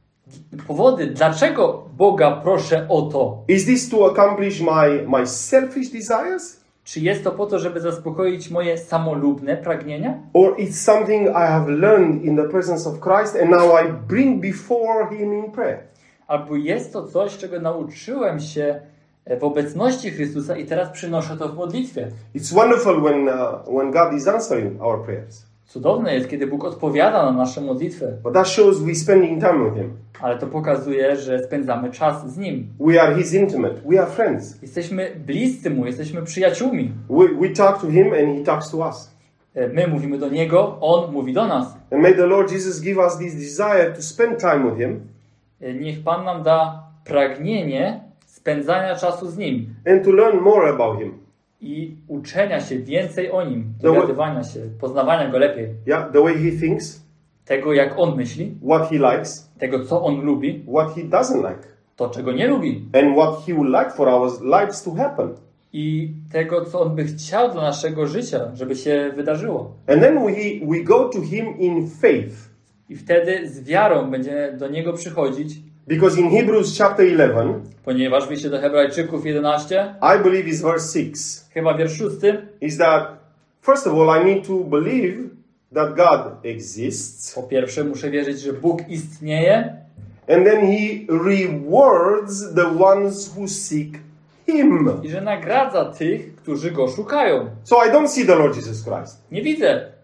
powody, dlaczego Boga proszę o to. Is this to accomplish my, my selfish desires? Czy jest to po to, żeby zaspokoić moje samolubne pragnienia? Or it's something I have learned in the presence of Christ and now I bring before Him in prayer? Albo jest to coś, czego nauczyłem się w obecności Chrystusa i teraz przynoszę to w modlitwie. It's wonderful when, uh, when God is answering our prayers. Cudowne jest, kiedy Bóg odpowiada na nasze modlitwy, But that shows we spending time with Him. ale to pokazuje, że spędzamy czas z Nim. We are His intimate. We are friends. Jesteśmy bliscy Mu, jesteśmy przyjaciółmi. We, we talk to Him and He talks to us. My mówimy do Niego, On mówi do nas. And may the Lord Jesus give us this desire to spend time with Him Niech Pan nam da pragnienie spędzania czasu z Nim and to learn more about Him. i uczenia się więcej o Nim, No, dowiadywania się, poznawania Go lepiej. Yeah, the way He thinks, Tego, jak On myśli, what He likes, tego, co On lubi, what He doesn't like, to, czego nie lubi and what He would like for our lives to happen. i tego, co On by chciał dla naszego życia, żeby się wydarzyło. And then we, we go to Him in faith. I wtedy z wiarą będziemy do Niego przychodzić, Because in Hebrews chapter eleven, ponieważ wyjście do Hebrajczyków jedenaście, I believe is verse six, chyba wiersz szósty, is that first of all I need to believe that God exists, po pierwsze muszę wierzyć, że Bóg istnieje and then He rewards the ones who seek Him. i że nagradza tych, którzy Go szukają. So I don't see the Lord Jesus Christ. Nie widzę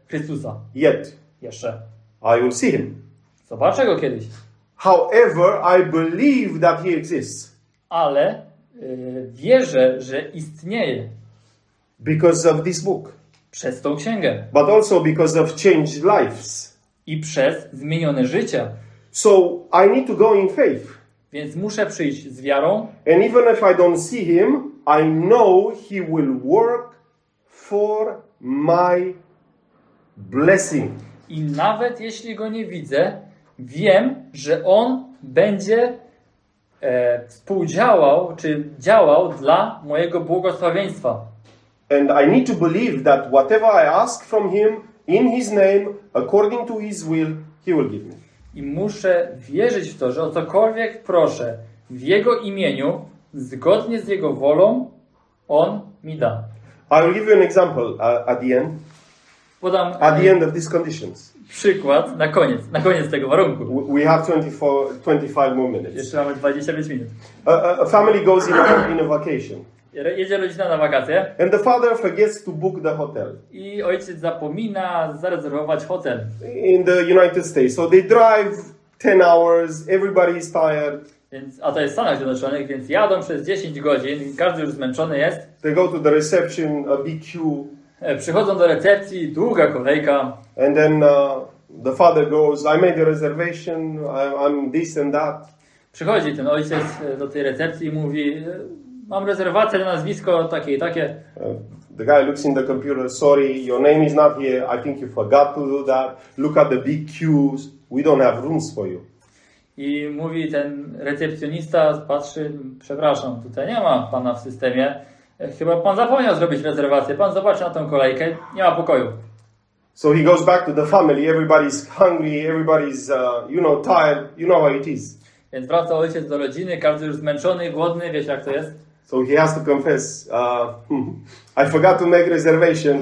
Chrystusa. Yet, Jeszcze. I will see him. Zobaczę go kiedyś. However, I believe that he exists Ale y, wierzę, że istnieje because of this book, przez tą księgę but also because of changed lives. i przez zmienione życie. So I need to go in faith. Więc muszę przyjść z wiarą And even if I don't see him, I know he will work for my blessing. i nawet jeśli go nie widzę, wiem, że on będzie e, współdziałał, czy działał dla mojego błogosławieństwa. And I need to believe that whatever I ask from him in his name, according to his will, he will give me. I muszę wierzyć w to, że o cokolwiek proszę w jego imieniu, zgodnie z jego wolą, on mi da. I will give you an example uh, at the end. Podam At the e, end of these conditions. przykład na koniec, na koniec tego warunku. We we have twenty-four, twenty-five more minutes. Jeszcze mamy dwadzieścia pięć minut. A, a, a family goes in a, in a vacation. Jedzie rodzina na wakacje And the father forgets to book the hotel i ojciec zapomina zarezerwować hotel. in the United States. So they drive ten hours, everybody is tired. Więc, a to jest w Stanach Zjednoczonych, więc jadą przez dziesięć godzin i każdy już zmęczony jest. They go to the reception, a big queue. E, Przychodzą do recepcji, długa kolejka. And then uh, the father goes, I made a reservation, I, I'm this and that. Przychodzi ten ojciec e, do tej recepcji i mówi: e, mam rezerwację na nazwisko takie i takie. Uh, the guy looks in the computer, sorry, your name is not here. I think you forgot to do that. Look at the big queues. We don't have rooms for you. I mówi ten recepcjonista, patrzy: przepraszam, tutaj nie ma pana w systemie. E, Chyba pan zapomniał zrobić rezerwację. Pan zobaczy na tą kolejkę, nie ma pokoju. So he goes back to the family. Everybody's hungry. Everybody's, uh, you know, tired. You know how it is. Więc wraca ojciec do rodziny, każdy już zmęczony, głodny, wiecie jak to jest. So he has to confess, uh, I forgot to make reservation.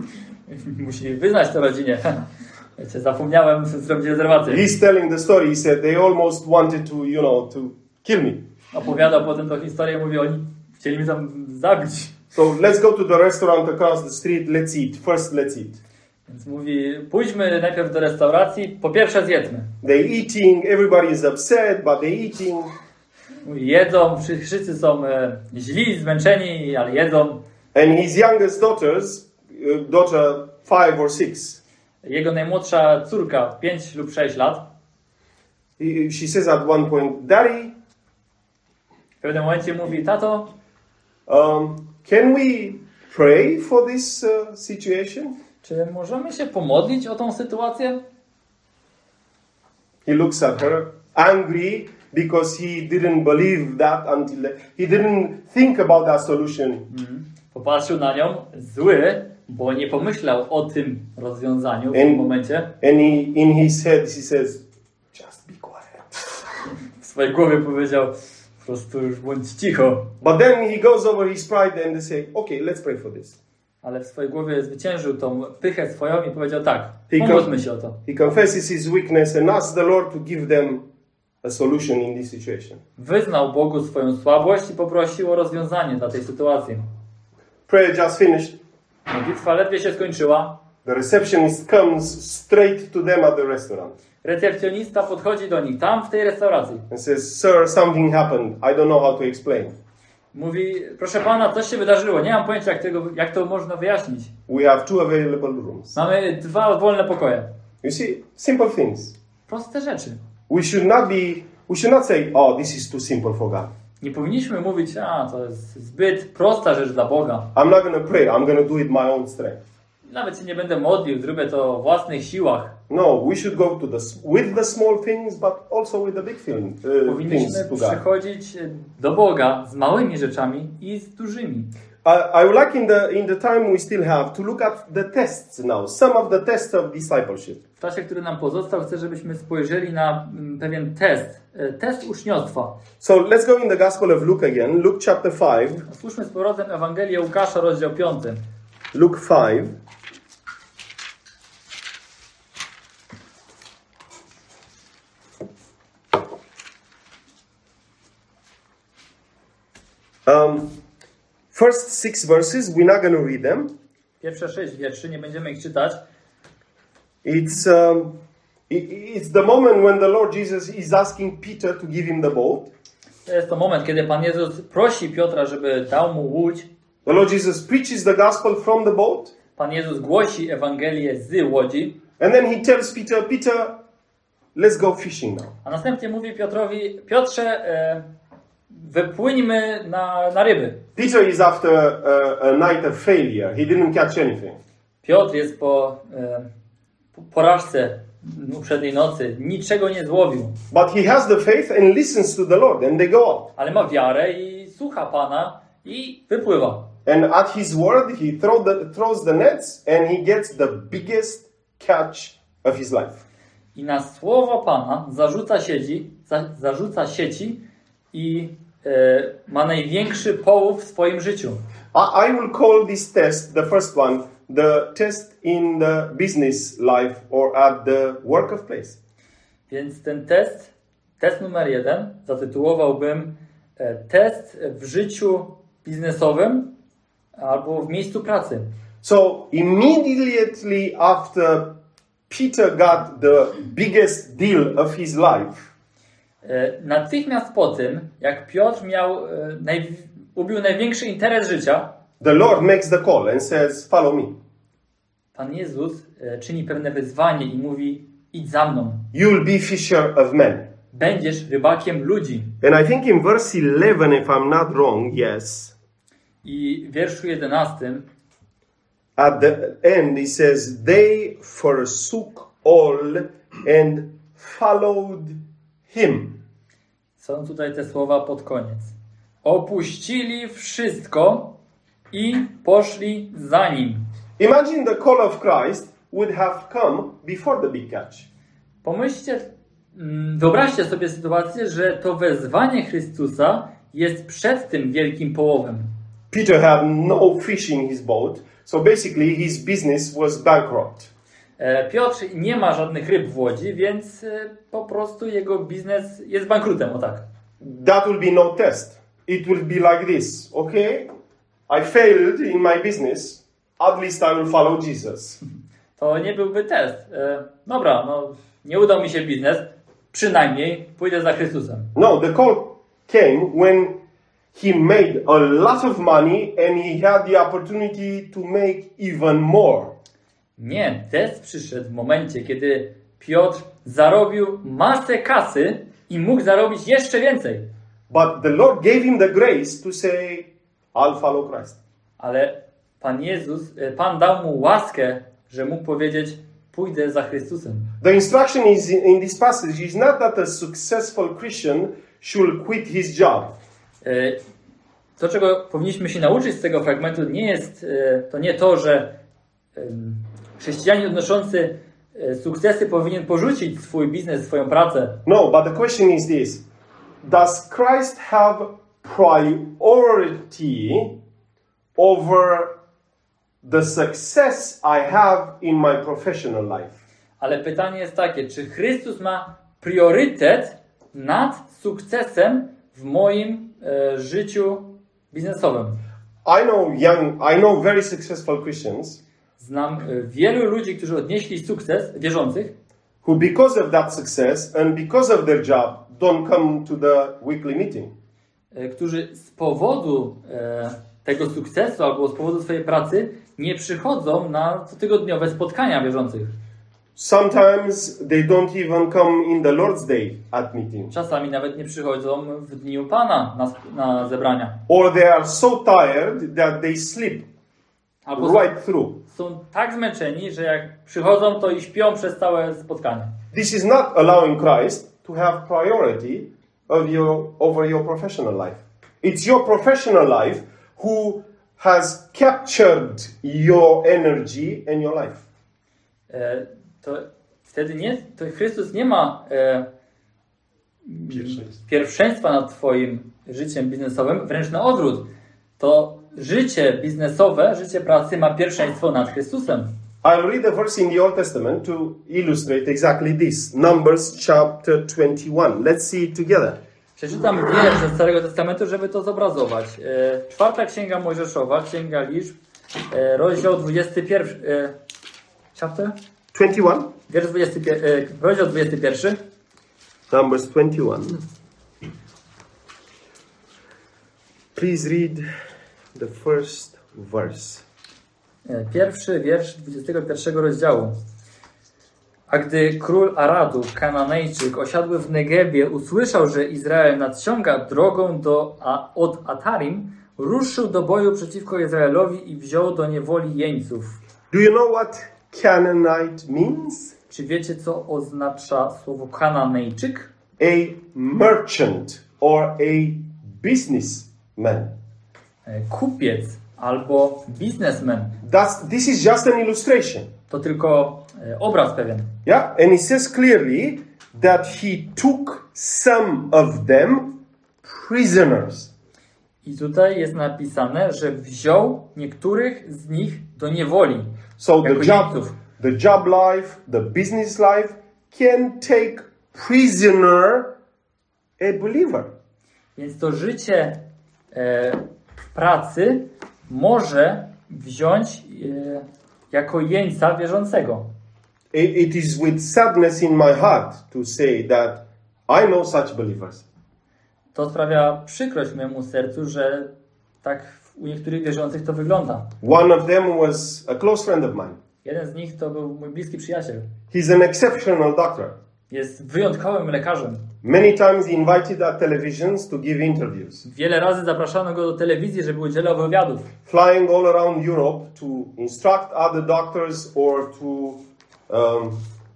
Musi wyznać to rodzinie. Wiecie, zapomniałem zrobić rezerwację. He's telling the story. He said they almost wanted to, you know, to kill me. Opowiadał potem tą historię, mówi: oni chcieli mnie tam zabić. So let's go to the restaurant across the street. Let's eat. First, let's eat. Więc mówi: pójdźmy najpierw do restauracji, po pierwsze zjedzmy. They eating. Everybody is upset, but they eating. Mówi: jedzą, wszyscy są e, źli, zmęczeni, ale jedzą. And his youngest daughters, uh, daughter five or six, Jego najmłodsza córka, pięć lub sześć lat, he, she says at one point, Daddy, w pewnym momencie mówi: tato, um, can we pray for this uh, situation? czy możemy się pomodlić o tą sytuację? He looks at her angry because he didn't believe that until he didn't think about that solution. Mhm. Popatrzył na nią zły, bo nie pomyślał o tym rozwiązaniu w And- tym momencie. And he, in his head, he says, just be quiet. W swojej głowie powiedział: po prostu już bądź cicho. But then he goes over his pride and they say, okay, let's pray for this. Ale w swojej głowie zwyciężył tą pychę swoją i powiedział: tak, He pomódlmy się o to. He confesses his weakness and asks the Lord to give them a solution in this situation. Wyznał Bogu swoją słabość i poprosił o rozwiązanie dla tej sytuacji. Prayer just finished. Modlitwa ledwie się skończyła. The receptionist comes straight to them at the restaurant Recepcjonista podchodzi do nich tam w tej restauracji. and says, sir, something happened. I don't know how to explain. Mówi: proszę pana, coś się wydarzyło. Nie mam pojęcia, jak, tego, jak to można wyjaśnić. We have two available rooms. Mamy dwa wolne pokoje. You see, simple things. Proste rzeczy. We should not be, we should not say, oh, this is too simple for God. Nie powinniśmy mówić: a to jest zbyt prosta rzecz dla Boga. I'm not going to pray. I'm going to do it my own strength. Nawet się nie będę modlił, zrobię to o własnych siłach. No, we should go to the with the small things, but also with the big thing, uh, things Powinniśmy to God. przychodzić do Boga z małymi rzeczami i z dużymi. I, I would like in the in the time we still have to look at the tests now. Some of the tests of discipleship. W czasie, który nam pozostał, chcę, żebyśmy spojrzeli na mm, pewien test. e, Test uczniostwa. So let's go in the Gospel of Luke again. Luke chapter five. Otwórzmy z powrotem Ewangelię Łukasza, rozdział piąty. Luke five. Um, first six verses, we're not going to read them. Pierwsze sześć wierszy, nie będziemy ich czytać. It's, um, it, it's the moment when the Lord Jesus is asking Peter to give him the boat. To jest to moment, kiedy Pan Jezus prosi Piotra, żeby dał mu łódź. The Lord Jesus preaches the gospel from the boat. Pan Jezus głosi Ewangelię z łodzi. And then he tells Peter, Peter, let's go fishing now. A następnie mówi Piotrowi, Piotrze, e, wypłyńmy na, na ryby. Peter is after a, a night of failure. He didn't catch anything. Piotr jest po, e, po porażce poprzedniej nocy, niczego nie złowił. But he has the faith and listens to the Lord, and they go out. Ale ma wiarę i słucha Pana i wypływa. And at his word, he throw the, throws the nets, and he gets the biggest catch of his life. I na słowo Pana zarzuca sieci, za, zarzuca sieci i e, ma największy połów w swoim życiu. I, I will call this test, the first one, the test in the business life or at the work of place. Więc ten test, test numer jeden, zatytułowałbym e, test w życiu biznesowym albo w miejscu pracy. So immediately after Peter got the biggest deal of his life, E, natychmiast po tym, jak Piotr miał, e, naj, ubił największy interes życia, the Lord makes the call and says, follow me. Pan Jezus e, czyni pewne wyzwanie i mówi, idź za mną. You'll be fisher of men. Będziesz rybakiem ludzi. And I think in verse eleven, if I'm not wrong, yes, I w wierszu jedenastym at the end it says, they forsook all and followed him. są tutaj te słowa pod koniec. Opuścili wszystko i poszli za nim. Imagine the call of Christ would have come before the big catch. Pomyślcie, mm, wyobraźcie sobie sytuację, że to wezwanie Chrystusa jest przed tym wielkim połowem. Peter had no fish in his boat, so basically his business was bankrupt. E, Piotr nie ma żadnych ryb w łodzi, więc e, po prostu jego biznes jest bankrutem, o tak. That will be no test. It will be like this, okay? I failed in my business, at least I will follow Jesus. To nie byłby test. E, dobra, no nie udał mi się biznes, przynajmniej pójdę za Chrystusem. No, the call came when he made a lot of money and he had the opportunity to make even more. Nie, test przyszedł w momencie, kiedy Piotr zarobił masę kasy i mógł zarobić jeszcze więcej. But the Lord gave him the grace to say, I'll follow Christ. Ale Pan Jezus, e, Pan dał mu łaskę, że mógł powiedzieć, pójdę za Chrystusem. The instruction is in this passage is not that a successful Christian should quit his job. E, To, czego powinniśmy się nauczyć z tego fragmentu, nie jest e, to nie to, że e, chrześcijanin odnoszący e, sukcesy powinien porzucić swój biznes, swoją pracę. No, but the question is this. Does Christ have priority over the success I have in my professional life? Ale pytanie jest takie, czy Chrystus ma priorytet nad sukcesem w moim e, życiu biznesowym? I know young, I know very successful Christians Znam e, wielu ludzi, którzy odnieśli sukces, wierzących, who because of that success and because of their job don't come to the weekly meeting. e, którzy z powodu e, tego sukcesu albo z powodu swojej pracy nie przychodzą na cotygodniowe spotkania wierzących. Sometimes they don't even come in the Lord's Day at meeting. Czasami nawet nie przychodzą w dniu Pana na, na zebrania. Or they are so tired that they sleep Albo są, right through. są tak zmęczeni, że jak przychodzą, to i śpią przez całe spotkanie. This is not allowing Christ to have priority of your, over your professional life. It's your professional life who has captured your energy and your life. E, to wtedy nie, to Chrystus nie ma e, Pierwszeństwa. pierwszeństwa nad twoim życiem biznesowym, wręcz na odwrót. To życie biznesowe, życie pracy ma pierwszeństwo nad Chrystusem. I'll read a verse in the Old Testament to illustrate exactly this. Numbers chapter twenty-one. Let's see it together. Przeczytam wiersz ze Starego Testamentu, żeby to zobrazować. E, czwarta Księga Mojżeszowa, Księga Liczb, e, rozdział dwudziesty pierwszy. E, chapter? twenty-one. Wiersz dwudziesty, e, rozdział dwudziesty pierwszy. Numbers twenty-one. Please read the first verse. E, Pierwszy wiersz dwudziestego pierwszego rozdziału. A gdy król Aradu, Kananejczyk, osiadły w Negebie, usłyszał, że Izrael nadciąga drogą do, a, od Atarim, ruszył do boju przeciwko Izraelowi i wziął do niewoli jeńców. Do you know what Canaanite means? Czy wiecie, co oznacza słowo Kananejczyk? A merchant or a businessman. E, Kupiec albo biznesmen. That's, this is just an illustration. To tylko e, obraz pewien. Yeah, and it says clearly that he took some of them prisoners. I tutaj jest napisane, że wziął niektórych z nich do niewoli. So the jako job, jeńców. the job life, the business life can take prisoner a believer. Więc to życie e, w pracy może wziąć e, jako jeńca wierzącego. It, it is with sadness in my heart to say that I know such believers. To sprawia przykrość memu sercu, że tak u niektórych wierzących to wygląda. One of them was a close friend of mine. Jeden z nich to był mój bliski przyjaciel. He's an exceptional doctor. Jest wyjątkowym lekarzem. Many times he invited at televisions to give interviews. Wiele razy zapraszano go do telewizji, żeby udzielał wywiadów. Flying all around Europe to instruct other doctors or to um,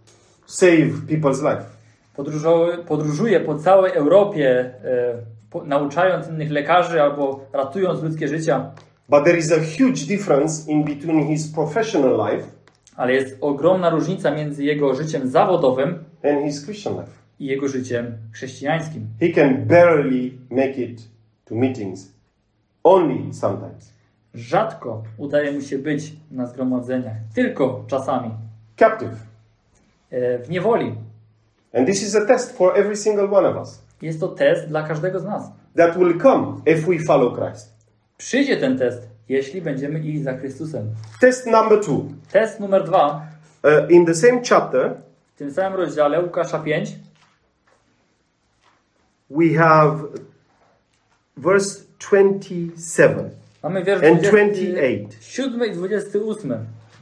save people's life. Podróżuje, podróżuje po całej Europie, e, po, nauczając innych lekarzy albo ratując ludzkie życia. But there is a huge difference in between his professional life Ale jest ogromna różnica między jego życiem zawodowym and his Christian life. i jego życiem chrześcijańskim. He can barely make it to meetings, only sometimes. Rzadko udaje mu się być na zgromadzeniach, tylko czasami Captive. e, w niewoli. And this is a test for every single one of us Jest to test dla każdego z nas. that will come if we follow Christ. Przyjdzie ten test, jeśli będziemy iść za Chrystusem. Test number two. Test numer dwa. Uh, in the same chapter, W tym samym rozdziale Łukasza pięć we have verse twenty-seven mamy wiersz and dwudziesty twenty-eight. siódmy i dwudziesty ósmy.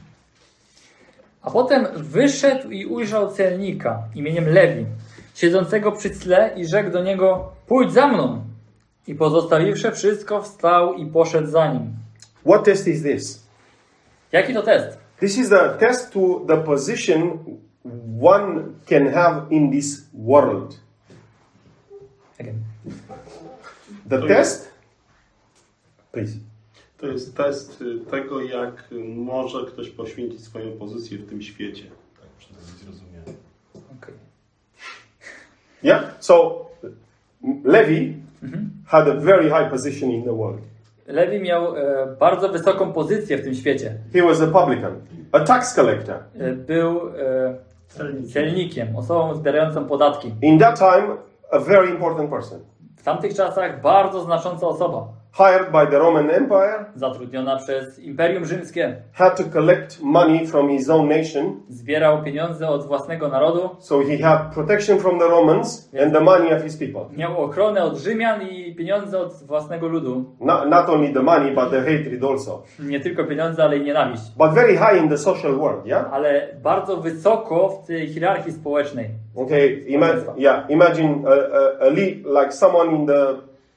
A potem wyszedł i ujrzał celnika imieniem Lewi, siedzącego przy tle i rzekł do niego: pójdź za mną. I pozostawiwszy wszystko, wstał i poszedł za nim. What test is this? Jaki to test? This is the test to the position one can have in this world. Again. The test, please. To jest test y, tego, jak y, może ktoś poświęcić swoją pozycję w tym świecie. Tak, przynajmniej zrozumiałem. Okay. Yeah. So Levi had a very high position in the world. Lewi miał e, bardzo wysoką pozycję w tym świecie. He was a publican, a tax collector. E, był e, celnikiem, osobą zbierającą podatki. In that time, a very important person. W tamtych czasach bardzo znacząca osoba. Hired by the Roman Empire, Zatrudniona przez Imperium Rzymskie. had to collect money from his own nation. Zbierał pieniądze od własnego narodu. So he had protection from the Romans and the money of his people. Miał ochronę od Rzymian i pieniądze od własnego ludu. Not, not only the money, but the hatred also. Nie tylko pieniądze, ale i nienawiść. But very high in the social world, yeah? Ale bardzo wysoko w tej hierarchii społecznej. Okay, ima- yeah, imagine a, a, a lead, like someone in the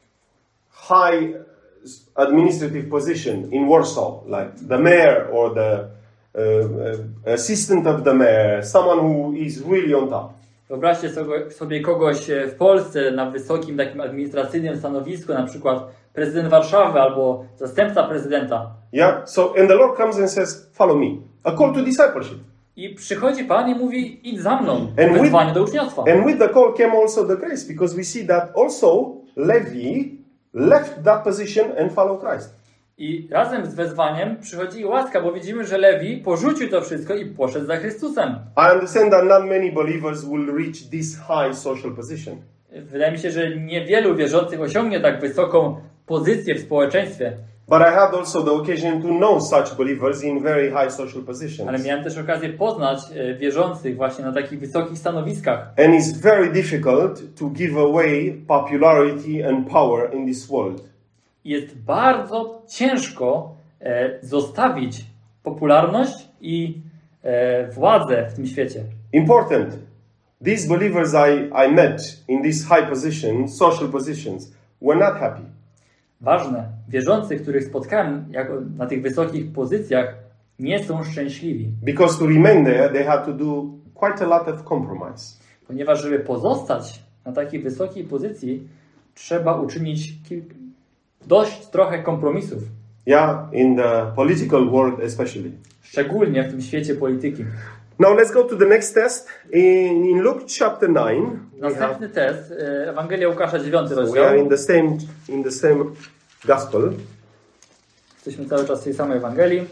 high administrative position in Warsaw, like the mayor or the uh, uh, assistant of the mayor, someone who is really on top. Wyobraźcie sobie, sobie kogoś w Polsce na wysokim takim administracyjnym stanowisku, na przykład prezydent Warszawy albo zastępca prezydenta. Yeah, so and the Lord comes and says, follow me. A call to discipleship. I przychodzi Pan i mówi: idź za mną. And Wezwanie with- do uczniostwa. And with the call came also the grace, because we see that also Levi left that position and followed Christ. I razem z wezwaniem przychodzi łaska, bo widzimy, że Lewi porzucił to wszystko i poszedł za Chrystusem. I understand that not many believers will reach this high social position. Wydaje mi się, że niewielu wierzących osiągnie tak wysoką pozycję w społeczeństwie. But I had also the occasion to know such believers in very high social positions. Ale miałem też okazję poznać e, wierzących właśnie na takich wysokich stanowiskach. And it's very difficult to give away popularity and power in this world. Jest bardzo ciężko e, zostawić popularność i e, władzę w tym świecie. Important. These believers I, I met in these high positions, social positions, were not happy. Ważne, wierzących, których spotkałem jako na tych wysokich pozycjach, nie są szczęśliwi. Because to remain there, they had to do quite a lot of compromise. Ponieważ żeby pozostać na takiej wysokiej pozycji, trzeba uczynić kilk... dość trochę kompromisów. Yeah, in the political world especially. Szczególnie w tym świecie polityki. Now let's go to the next test. In, in Luke chapter nine, Następny test, e, Ewangelia Łukasza, dziewiąty we are rozdział. in the same in the same gospel. Jesteśmy cały czas w tej samej Ewangelii.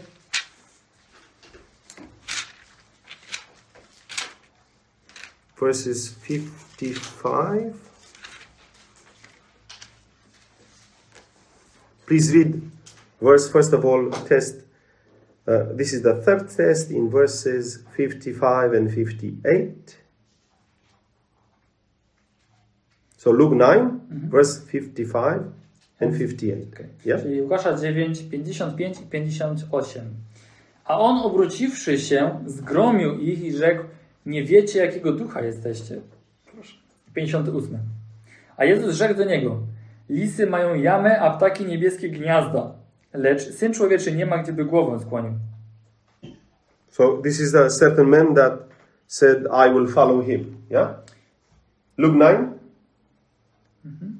Verses fifty-five. Please read verse first of all test. Uh, this is the third test in verses fifty-five and fifty-eight. So Luke nine, Mhm. verse fifty-five and fifty-eight. Okay. Yeah? Czyli Łukasza dziewięć, pięćdziesiąt pięć i pięćdziesiąt osiem. A on, obróciwszy się, zgromił ich i rzekł: nie wiecie, jakiego ducha jesteście. Proszę. pięćdziesiąty ósmy. A Jezus rzekł do niego: lisy mają jamę, a ptaki niebieskie gniazda, lecz Syn Człowieczy nie ma, gdzieby głowę skłonił. So this is a certain man that said, I will follow him. Yeah? Luke nine. Mhm.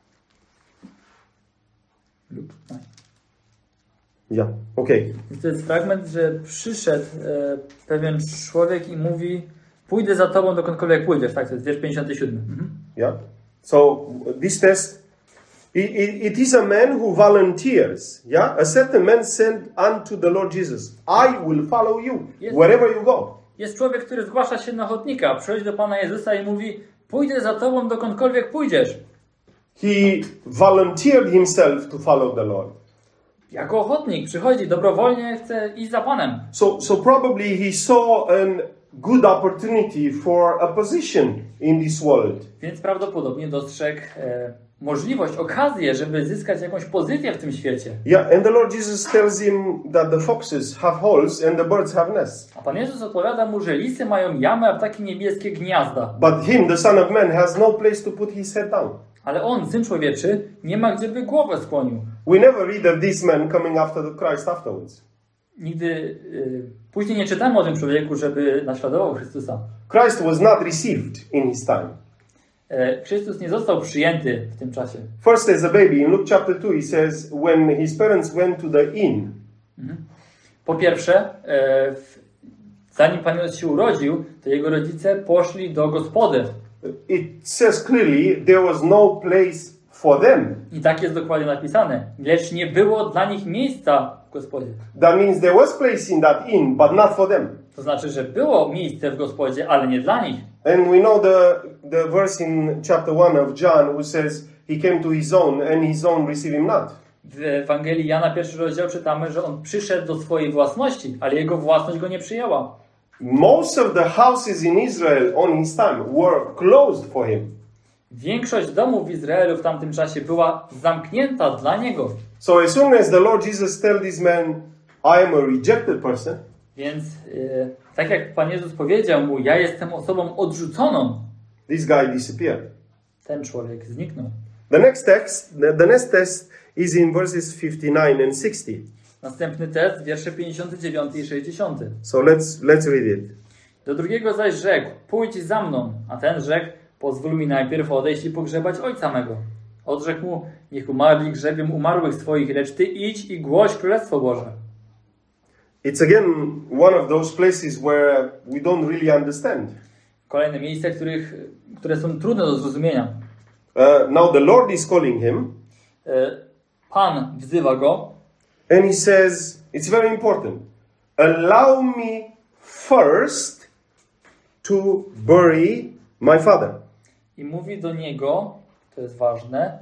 Lub, tak. Yeah. Okay. To jest fragment, że przyszedł e, pewien człowiek i mówi: pójdę za tobą dokądkolwiek pójdziesz. Tak, to jest wiersz pięćdziesiąty siódmy. Mhm. Yeah. So this test, it, it, it is a man who volunteers. Yeah. A certain man said unto the Lord Jesus, I will follow you Yes. wherever you go. Jest człowiek, który zgłasza się na ochotnika, przychodzi do Pana Jezusa i mówi: pójdę za tobą dokądkolwiek pójdziesz. He volunteered himself to follow the Lord. Jako ochotnik przychodzi, dobrowolnie chce iść za Panem. So, so probably he saw a good opportunity for a position in this world. Więc prawdopodobnie dostrzegł e, możliwość, okazję, żeby zyskać jakąś pozycję w tym świecie. Yeah, and the Lord Jesus tells him that the foxes have holes and the birds have nests. A Pan Jezus odpowiada mu, że lisy mają jamy, a ptaki niebieskie gniazda. But him, the Son of Man, has no place to put his head down. Ale on, Syn Człowieczy, nie ma gdzie by głowę skłonił. We never read of this man coming after the Christ afterwards. Nigdy y, później nie czytamy o tym człowieku, żeby naśladował Chrystusa. Christ was not received in his time. E, Chrystus nie został przyjęty w tym czasie. First, as a baby, in Luke chapter two, he says, when his parents went to the inn, Mhm. Po pierwsze, e, w, zanim Pan Jezus się urodził, to jego rodzice poszli do gospody. it says clearly there was no place for them. I tak jest dokładnie napisane. Lecz nie było dla nich miejsca w gospodzie. That means there was place in that inn, but not for them. To znaczy, że było miejsce w gospodzie, ale nie dla nich. And we know the, the verse in chapter one of John who says he came to his own and his own received him not. W Ewangelii Jana, pierwszy rozdział, czytamy, że on przyszedł do swojej własności, ale jego własność go nie przyjęła. Most of the houses in Israel on his time were closed for him. Większość domów w Izraelu w tamtym czasie była zamknięta dla niego. So as soon as the Lord Jesus told this man, I am a rejected person, Więc e, tak jak Pan Jezus powiedział mu: ja jestem osobą odrzuconą, this guy disappeared. ten człowiek zniknął. The next text, the, the next test is in verses fifty-nine and sixty. Następny test, wiersze pięćdziesiąty dziewiąty i sześćdziesiąty. So let's let's read it. Do drugiego zaś rzekł: pójdź za mną. A ten rzekł: pozwól mi najpierw odejść i pogrzebać ojca mego. Odrzekł mu: niech umarli grzebią umarłych swoich, lecz ty idź i głoś Królestwo Boże. It's again one of those places where we don't really understand. Kolejne miejsce, których, które są trudne do zrozumienia. Uh, now the Lord is calling him, E, Pan wzywa go and he says, it's very important. Allow me first to bury my father. i mówi do niego, to jest ważne,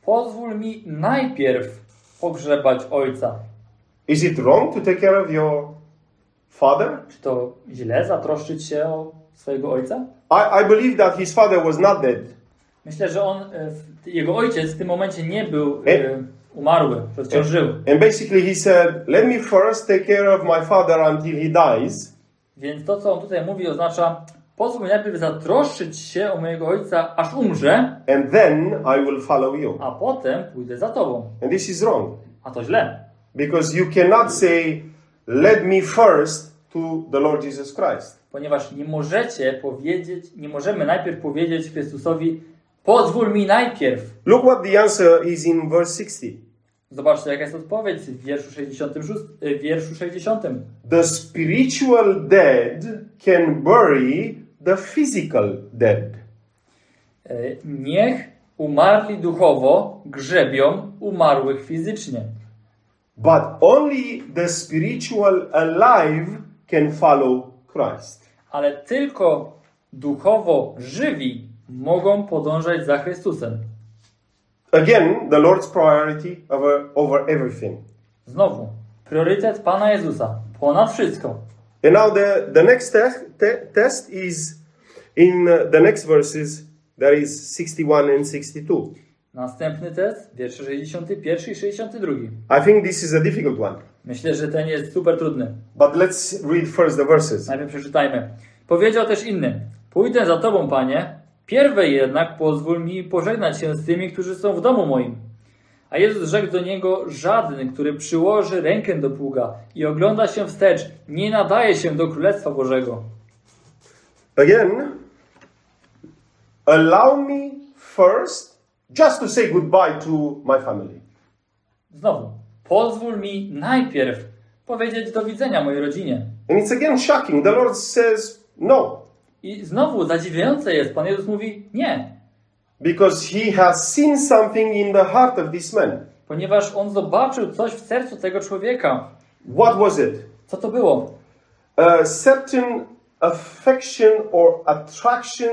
pozwól mi najpierw pogrzebać ojca. Is it wrong to take care of your father? Czy to źle zatroszczyć się o swojego ojca? I, I believe that his father was not dead. Myślę, że on, e, w- jego ojciec w tym momencie nie był e, umarły, że wciąż żył. And basically he said, let me first take care of my father until he dies. Więc to, co on tutaj mówi, oznacza pozwól mi najpierw zatroszczyć się o mojego ojca, aż umrze, And then I will follow you. a potem pójdę za tobą. And this is wrong. A to źle. Because you cannot say, let me first to the Lord Jesus Christ. Ponieważ nie możecie powiedzieć, nie możemy najpierw powiedzieć Chrystusowi, pozwól mi najpierw. Look what the answer is in verse sixty. Zobaczcie, jaka jest odpowiedź w wierszu sześćdziesiątym szóstym. w Wierszu sześćdziesiątym. The spiritual dead can bury the physical dead. E, Niech umarli duchowo grzebią umarłych fizycznie. But only the spiritual alive can follow Christ. Ale tylko duchowo żywi mogą podążać za Chrystusem. Again, the Lord's priority over, over everything. Znowu, priorytet Pana Jezusa ponad wszystko. And now the, the next te- te- test is in uh, the next verses, there is sixty-one and sixty-two. Następny test, wiersze sześćdziesiąty pierwszy i sześćdziesiąty drugi. I think this is a difficult one. Myślę, że ten jest super trudny. But let's read first the verses. Najpierw przeczytajmy. Powiedział też innym: pójdę za Tobą, Panie, pierwej jednak pozwól mi pożegnać się z tymi, którzy są w domu moim. A Jezus rzekł do niego: żaden, który przyłoży rękę do pługa i ogląda się wstecz, nie nadaje się do Królestwa Bożego. Again, allow me first just to say goodbye to my family. Znowu, pozwól mi najpierw powiedzieć do widzenia mojej rodzinie. And it's again shocking. The Lord says no, I znowu zadziwiające jest, Pan Jezus mówi nie, because he has seen something in the heart of this man. ponieważ On zobaczył coś w sercu tego człowieka. What was it? Co to było? A certain affection or attraction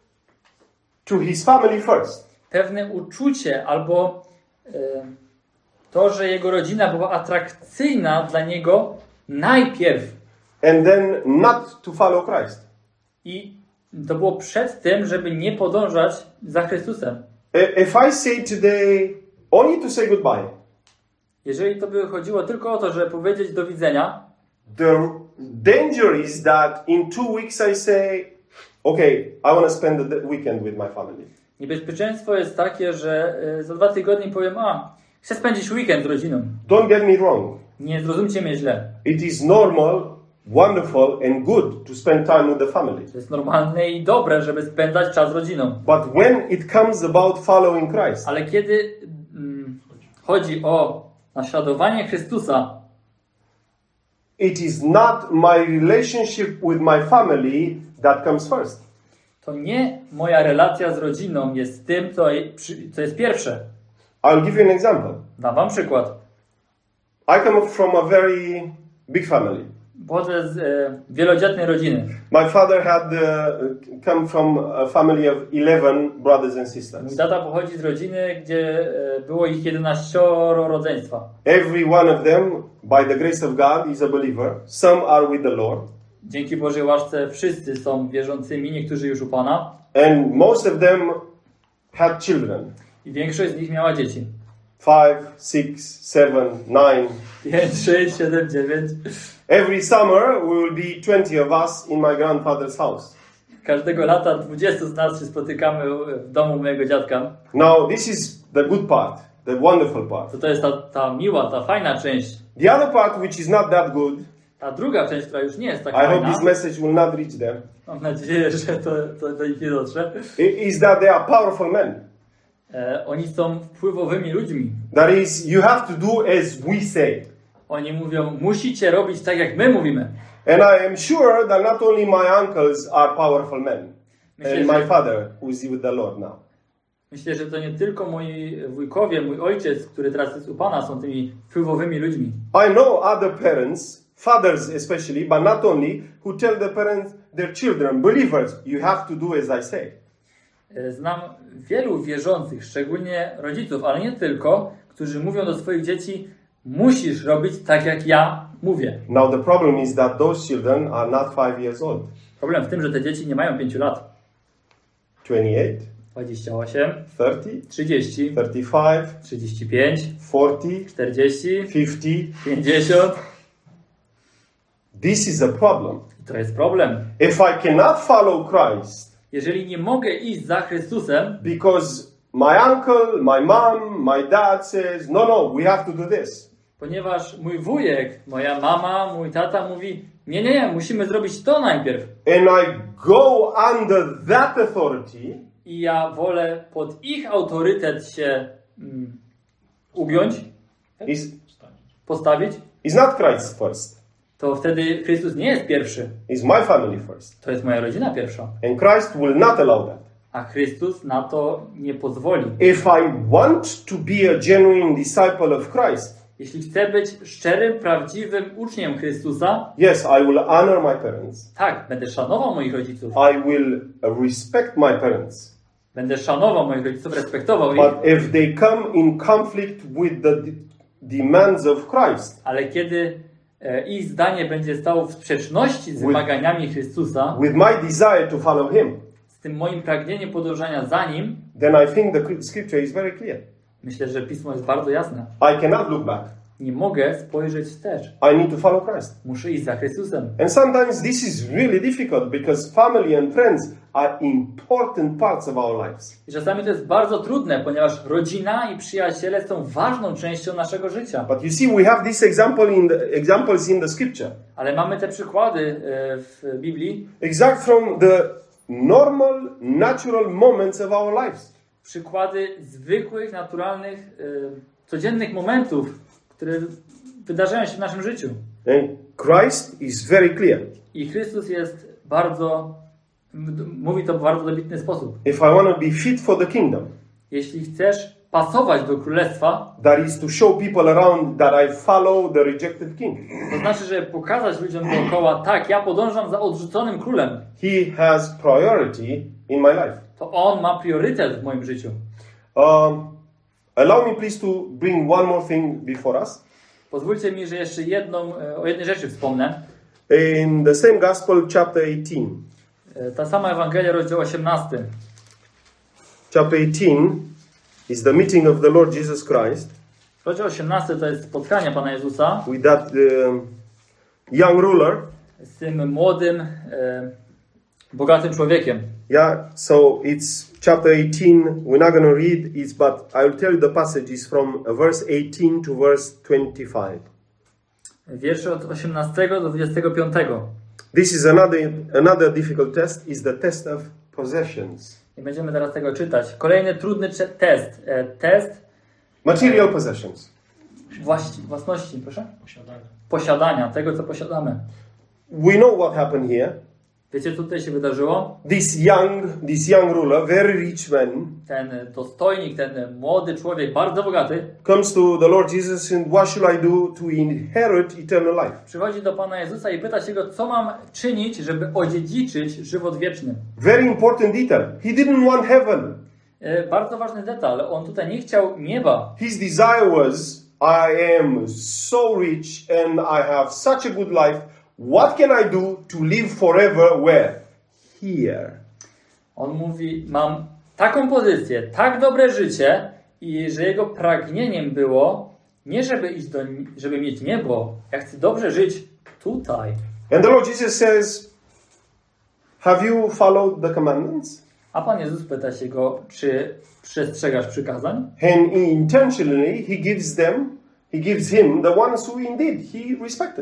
to his family first. Pewne uczucie albo e, to, że jego rodzina była atrakcyjna dla niego najpierw. And then not to follow Christ. I to było przed tym, żeby nie podążać za Chrystusem. I- If I say today only to say goodbye, Jeżeli to by chodziło tylko o to, żeby powiedzieć do widzenia, the danger is that in two weeks I say, okay, I want to spend the weekend with my family. niebezpieczeństwo jest takie, że e, za dwa tygodnie powiem, a chcę spędzić weekend z rodziną. Don't get me wrong. Nie zrozumcie mnie źle. It is normal, wonderful, and good to spend time with the family. To jest normalne i dobre, żeby spędzać czas z rodziną. But when it comes about following Christ, Ale kiedy mm, chodzi o naśladowanie Chrystusa, it is not my relationship with my family that comes first. to nie moja relacja z rodziną jest tym, co, je- przy- co jest pierwsze. I'll give you an example. Dam wam przykład. I come from a very big family. Pochodzę z e, wielodzietnej rodziny. My father had uh, come from a family of eleven brothers and Mój sisters. tata pochodzi z rodziny, gdzie e, było ich jedenaścioro rodzeństwa. Every one of them, by the grace of God, is a believer. Some are with the Lord. Dzięki Bożej łasce wszyscy są wierzącymi, niektórzy już u Pana. And most of them had children. I większość z nich miała dzieci. Five, six, seven, nine. pięć, sześć, siedem, dziewięć. Every summer we will be twenty of us in my grandfather's house. Każdego lata dwudziestu z nas się spotykamy w domu mojego dziadka. Now this is the good part, the wonderful part. To to jest ta, ta miła, ta fajna część. The other part, which is not that good, Ta druga część, która już nie jest I taka hope fajna, this message will not reach them, mam nadzieję, że to, to do nich nie dotrze, i- is that they are powerful men. e, oni są wpływowymi ludźmi. That is, you have to do as we say. Oni mówią, musicie robić tak, jak my mówimy. And I am sure that not only my uncles are powerful men, Myślę, and my że, father, who is with the Lord now. myślę, że to nie tylko moi wujkowie, mój ojciec, który teraz jest u Pana, są tymi wpływowymi ludźmi. I know other parents, fathers especially, but not only, who tell the parents, their children, believers, you have to do as I say. Znam wielu wierzących, szczególnie rodziców, ale nie tylko, którzy mówią do swoich dzieci: musisz robić tak, jak ja mówię. Now the problem is that those children are not five years old. Problem w tym, że te dzieci nie mają pięciu lat. twenty-eight, dwadzieścia osiem, thirty, trzydzieści, thirty-five, trzydzieści pięć, forty, czterdzieści, fifty. pięćdziesiąt. This is a problem. I to jest problem. If I cannot follow Christ Jeżeli nie mogę iść za Chrystusem, because my uncle, my mom, my dad says, no, no, we have to do this. ponieważ mój wujek, moja mama, mój tata mówi: nie, nie, nie, musimy zrobić to najpierw. And I go under that authority, I ja wolę pod ich autorytet się mm, ugiąć, is, postawić, is not Christ first. to wtedy Chrystus nie jest pierwszy. Is my family first. To jest moja rodzina pierwsza. And Christ will not allow that. A Chrystus na to nie pozwoli. If I want to be a genuine disciple of Christ, Jeśli chcę być szczerym, prawdziwym uczniem Chrystusa, yes, I will honor my parents. tak, będę szanował moich rodziców. I will respect my parents. Będę szanował moich rodziców, respektował ich. But if they come in conflict with the de- demands of Christ, Ale kiedy e, ich zdanie będzie stało w sprzeczności z wymaganiami Chrystusa, with my desire to follow Him, z tym moim pragnieniem podążania za Nim, then I think the scripture is very clear. myślę, że Pismo jest bardzo jasne. I cannot look back. Nie mogę spojrzeć wstecz. I need to follow Christ. Muszę iść za Chrystusem. And sometimes this is really difficult because family and friends are important parts of our lives. I czasami to jest bardzo trudne, ponieważ rodzina i przyjaciele są ważną częścią naszego życia. But you see, we have this example in the, examples in the scripture. Ale mamy te przykłady e, w Biblii, Exact from the normal, natural moments of our lives. przykłady zwykłych, naturalnych, e, codziennych momentów, które wydarzają się w naszym życiu. And Christ is very clear. I Chrystus jest bardzo, m- mówi to w bardzo dobitny sposób. If I want to be fit for the kingdom, Jeśli chcesz pasować do królestwa, that is to show people around that I follow the rejected king. to znaczy, że pokazać ludziom dookoła: tak, ja podążam za odrzuconym królem. He has priority in my life. To on ma priorytet w moim życiu. Um, allow me please to bring one more thing before us. Pozwólcie mi, że jeszcze jedną, e, o jednej rzeczy wspomnę. In the same gospel, chapter eighteen. E, Ta sama Ewangelia, rozdział osiemnasty. Chapter eighteen is the meeting of the Lord Jesus Christ Rozdział osiemnasty to jest spotkanie Pana Jezusa with that um, young ruler. z tym młodym, e, bogatym człowiekiem. Yeah, so it's chapter eighteen. We're not going to read it, but I will tell you the passage is from verse eighteen to verse twenty-five. Wiersze od osiemnastego do dwudziestego piątego. This is another another difficult test. Is the test of possessions, I będziemy teraz tego czytać. Kolejny trudny cze- test. E, test material possessions. właści- własności, proszę? Posiadania. Posiadania, tego co posiadamy. We know what happened here. Wiecie, co tutaj się wydarzyło? This young, this young ruler, very rich man, Ten dostojnik, ten młody człowiek, bardzo bogaty, comes to the Lord Jesus and what should I do to inherit eternal life? przychodzi do Pana Jezusa i pyta się Go, co mam czynić, żeby odziedziczyć żywot wieczny. Very important detail. He didn't want heaven. E, bardzo ważny detal. On tutaj nie chciał nieba. His desire was, I am so rich and I have such a good life. What can I do to live forever? Where? Here. On mówi, mam taką pozycję, tak dobre życie i że jego pragnieniem było nie żeby iść do, żeby mieć niebo. Ja chcę dobrze żyć tutaj. And the Lord Jesus says, have you followed the commandments? A Pan Jezus pyta się go, czy przestrzegasz przykazań? And intentionally he gives them, he gives him the ones who indeed he respected.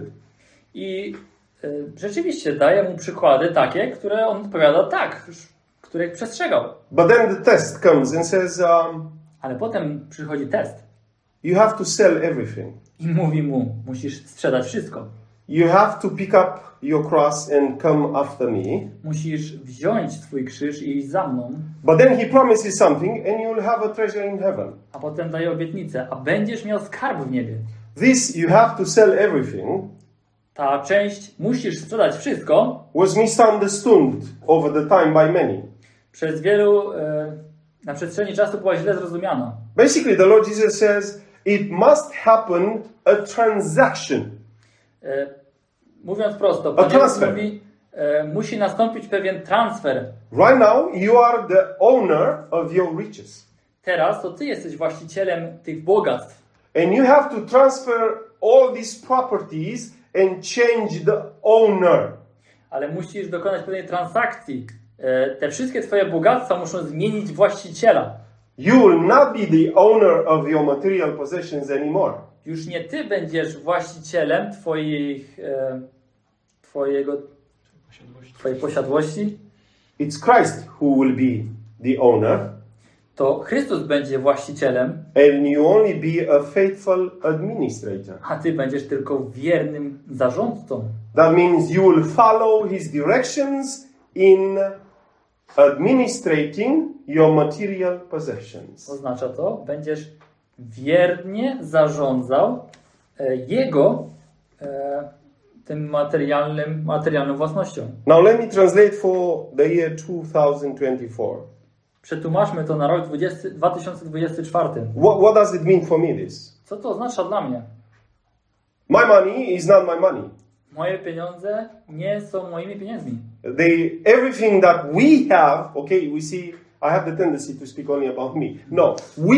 I y, rzeczywiście daje mu przykłady takie, które on odpowiada tak, których przestrzegał. But then the test comes and says, um, Ale potem przychodzi test you have to sell everything. i mówi mu, musisz sprzedać wszystko. You have to pick up your cross and come after me. Musisz wziąć swój krzyż i iść za mną. But then he promises something and you'll have a treasure in heaven. A potem daje obietnicę, a będziesz miał skarb w niebie. This, you have to sell everything, Ta część, musisz sprzedać wszystko, was misunderstood over the time by many. przez wielu, e, na przestrzeni czasu była źle zrozumiana. Basically, the Lord Jesus says it must happen a transaction. E, mówiąc prosto, Pan Jezus mówi, e, musi nastąpić pewien transfer. Right now, you are the owner of your riches. Teraz to ty jesteś właścicielem tych bogactw. And you have to transfer all these properties and change the owner. Ale musisz dokonać pewnej transakcji. E, te wszystkie twoje bogactwa muszą zmienić właściciela. You will not be the owner of your material possessions anymore. Już nie ty będziesz właścicielem twoich, e, twojego, twojej posiadłości. It's Christ who will be the owner. To Chrystus będzie właścicielem, And you only be a faithful administrator. a ty będziesz tylko wiernym zarządcą. That means you will follow his directions in administrating your material possessions. Oznacza to, będziesz wiernie zarządzał e, jego e, tym materialnym, materialną własnością. Now let me translate for the year two thousand twenty-four. Przetłumaczmy to na rok dwa tysiące dwudziesty czwarty. What, what does it mean for me this? Co to oznacza dla mnie? My money is not my money. Moje pieniądze nie są moimi pieniędzmi. They, everything that we have, okay, we see, I have the tendency to speak only about me. No, we,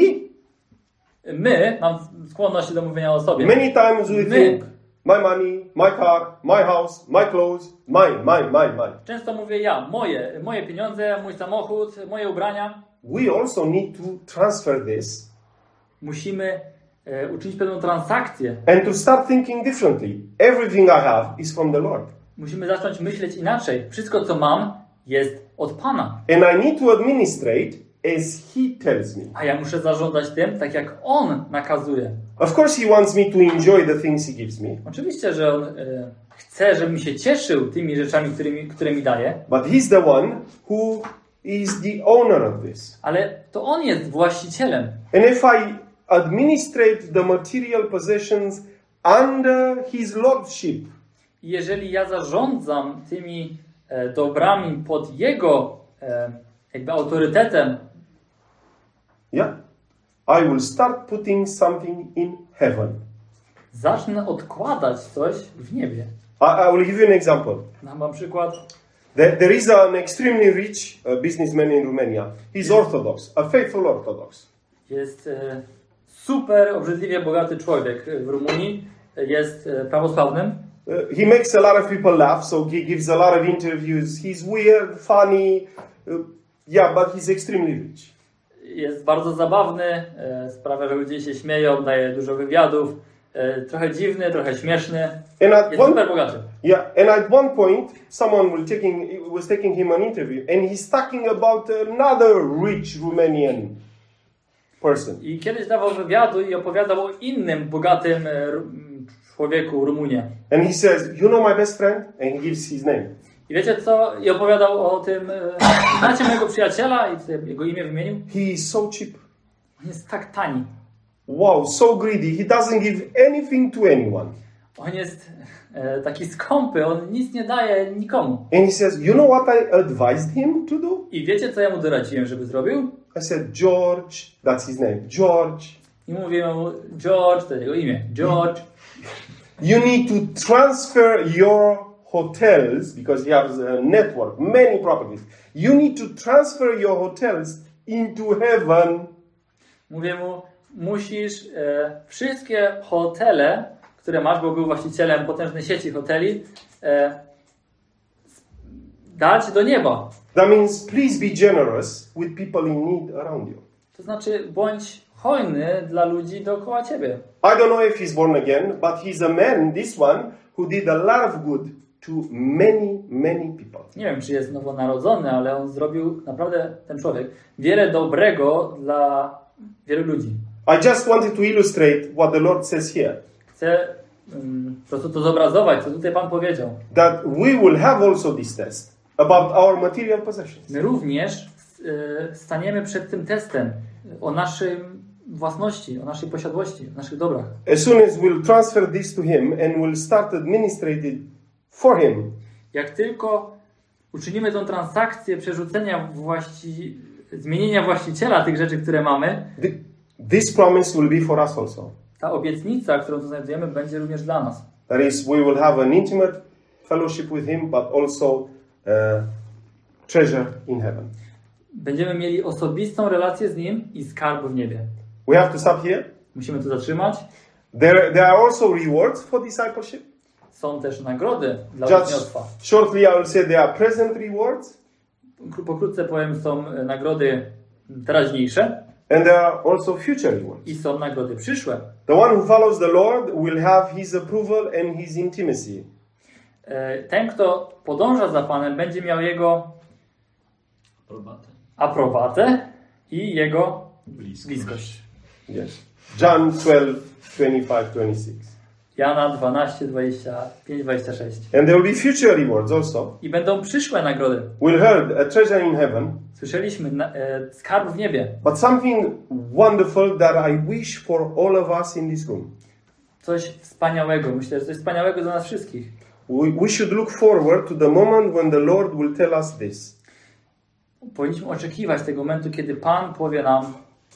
My, mam skłonność do mówienia o sobie. many times we My. think, my money, my car, my house, my clothes, mine, mine, mine, mine. Często mówię ja, moje, moje pieniądze, mój samochód, moje ubrania. We also need to transfer this Musimy e, uczynić pewną transakcję. and to start thinking differently. Everything I have is from the Lord. Musimy zacząć myśleć inaczej. Wszystko, co mam, jest od Pana. And I need to administrate as He tells me. A ja muszę zarządzać tym, tak jak On nakazuje. Of course, He wants me to enjoy the things He gives me, Oczywiście, że On e, chce, żebym się cieszył tymi rzeczami, którymi, które mi daje, but He's the one who is the owner of this. ale to On jest właścicielem. And if I administrate the material possessions under His lordship, I jeżeli ja zarządzam tymi e, dobrami pod Jego e, jakby autorytetem, yeah, I will start putting something in heaven. zacznę odkładać coś w niebie. I, I will give you an example. Dam wam przykład. There, there is an extremely rich uh, businessman in Romania. He's Orthodox, a faithful Orthodox. Jest e, super obrzydliwie bogaty człowiek w Rumunii. Jest e, prawosławnym. Uh, he makes a lot of people laugh, so he gives a lot of interviews. He's weird, funny, uh, yeah, but he's extremely rich. Jest bardzo zabawny, e, sprawia, że ludzie się śmieją, daje dużo wywiadów. E, trochę dziwny, trochę śmieszny. And at Jest one, super bogaty. yeah, and at one point, someone will taking, was taking him an interview, and he's talking about another rich Romanian person. I kiedyś dawał wywiadu i opowiadał o innym bogatym e, ru- człowieku Rumunie. And he says, "You know my best friend?" And he gives his name. I wiecie co? I opowiadał o tym, e, znacie mojego przyjaciela i tutaj jego imię wymienił. He is so cheap. On jest tak tani. Wow, so greedy. He doesn't give anything to anyone. On jest e, taki skąpy, on nic nie daje nikomu. And he says, "You know what I advised him to do?" I wiecie co ja mu doradziłem, żeby zrobił? I said, "George, that's his name. George, I mówię mu, George, to jest jego imię, George. you need to transfer your hotels, because he has a network, many properties. You need to transfer your hotels into heaven." Mówię mu, musisz e, wszystkie hotele, które masz, bo był właścicielem potężnej sieci hoteli, e, dać do nieba. That means please be generous with people in need around you. To znaczy, bądź hojny dla ludzi dookoła ciebie. I don't know if he's born again, but he's a man, this one, who did a lot of good to many, many people. Nie wiem, czy jest nowonarodzony, ale on zrobił naprawdę, ten człowiek, wiele dobrego dla wielu ludzi. I just wanted to illustrate what the Lord says here. Chcę um, po prostu to zobrazować, co tutaj Pan powiedział. That we will have also this test about our material possessions. My również e, staniemy przed tym testem o naszej własności, o naszej posiadłości, o naszych dobrach. As soon as we'll transfer this to Him and we'll start administrating for Him, Jak tylko uczynimy tą transakcję przerzucenia właści... zmienienia właściciela tych rzeczy, które mamy, th- this promise will be for us also. ta obietnica, którą tu znajdujemy, będzie również dla nas. That is, we will have an intimate fellowship with Him, but also uh, treasure in heaven. Będziemy mieli osobistą relację z Nim i skarb w niebie. We have to stop here. Musimy tu zatrzymać. There, there are also rewards for discipleship. Są też nagrody dla Just uczniostwa. shortly, I will say there are present rewards, Pokrótce powiem, są nagrody teraźniejsze and there are also future rewards. i są nagrody przyszłe. The one who follows the Lord will have His approval and His intimacy. E, Ten, kto podąża za Panem, będzie miał Jego Probatę. aprobatę i Jego Bliskość. bliskość. Yes. John twelve, twenty-five, twenty-six. Jana dwanaście, dwadzieścia pięć, dwadzieścia sześć. And there will be future rewards also. I będą przyszłe nagrody. We heard a treasure in heaven, Słyszeliśmy na, e, skarb w niebie. but something wonderful that I wish for all of us in this room. Coś wspaniałego. Myślę, że coś wspaniałego dla nas wszystkich. We, we should look forward to the moment when the Lord will tell us this. Powinniśmy oczekiwać tego momentu, kiedy Pan powie nam: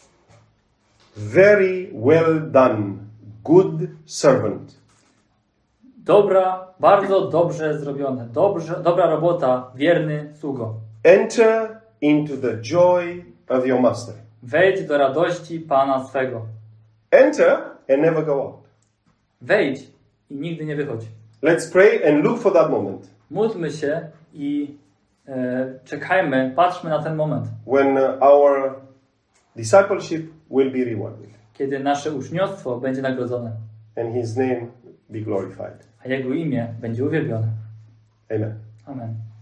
Very well done, good servant. dobra, bardzo dobrze zrobione. Dobrze, dobra robota, wierny sługo. Enter into the joy of your master. Wejdź do radości Pana swego. Enter and never go out. Wejdź i nigdy nie wychodź. Let's pray and look for that moment Módlmy się i e, czekajmy, patrzmy na ten moment, when uh, our discipleship will be rewarded kiedy nasze uczniostwo będzie nagrodzone, and His name be glorified. a Jego imię będzie uwielbione. Amen. Amen.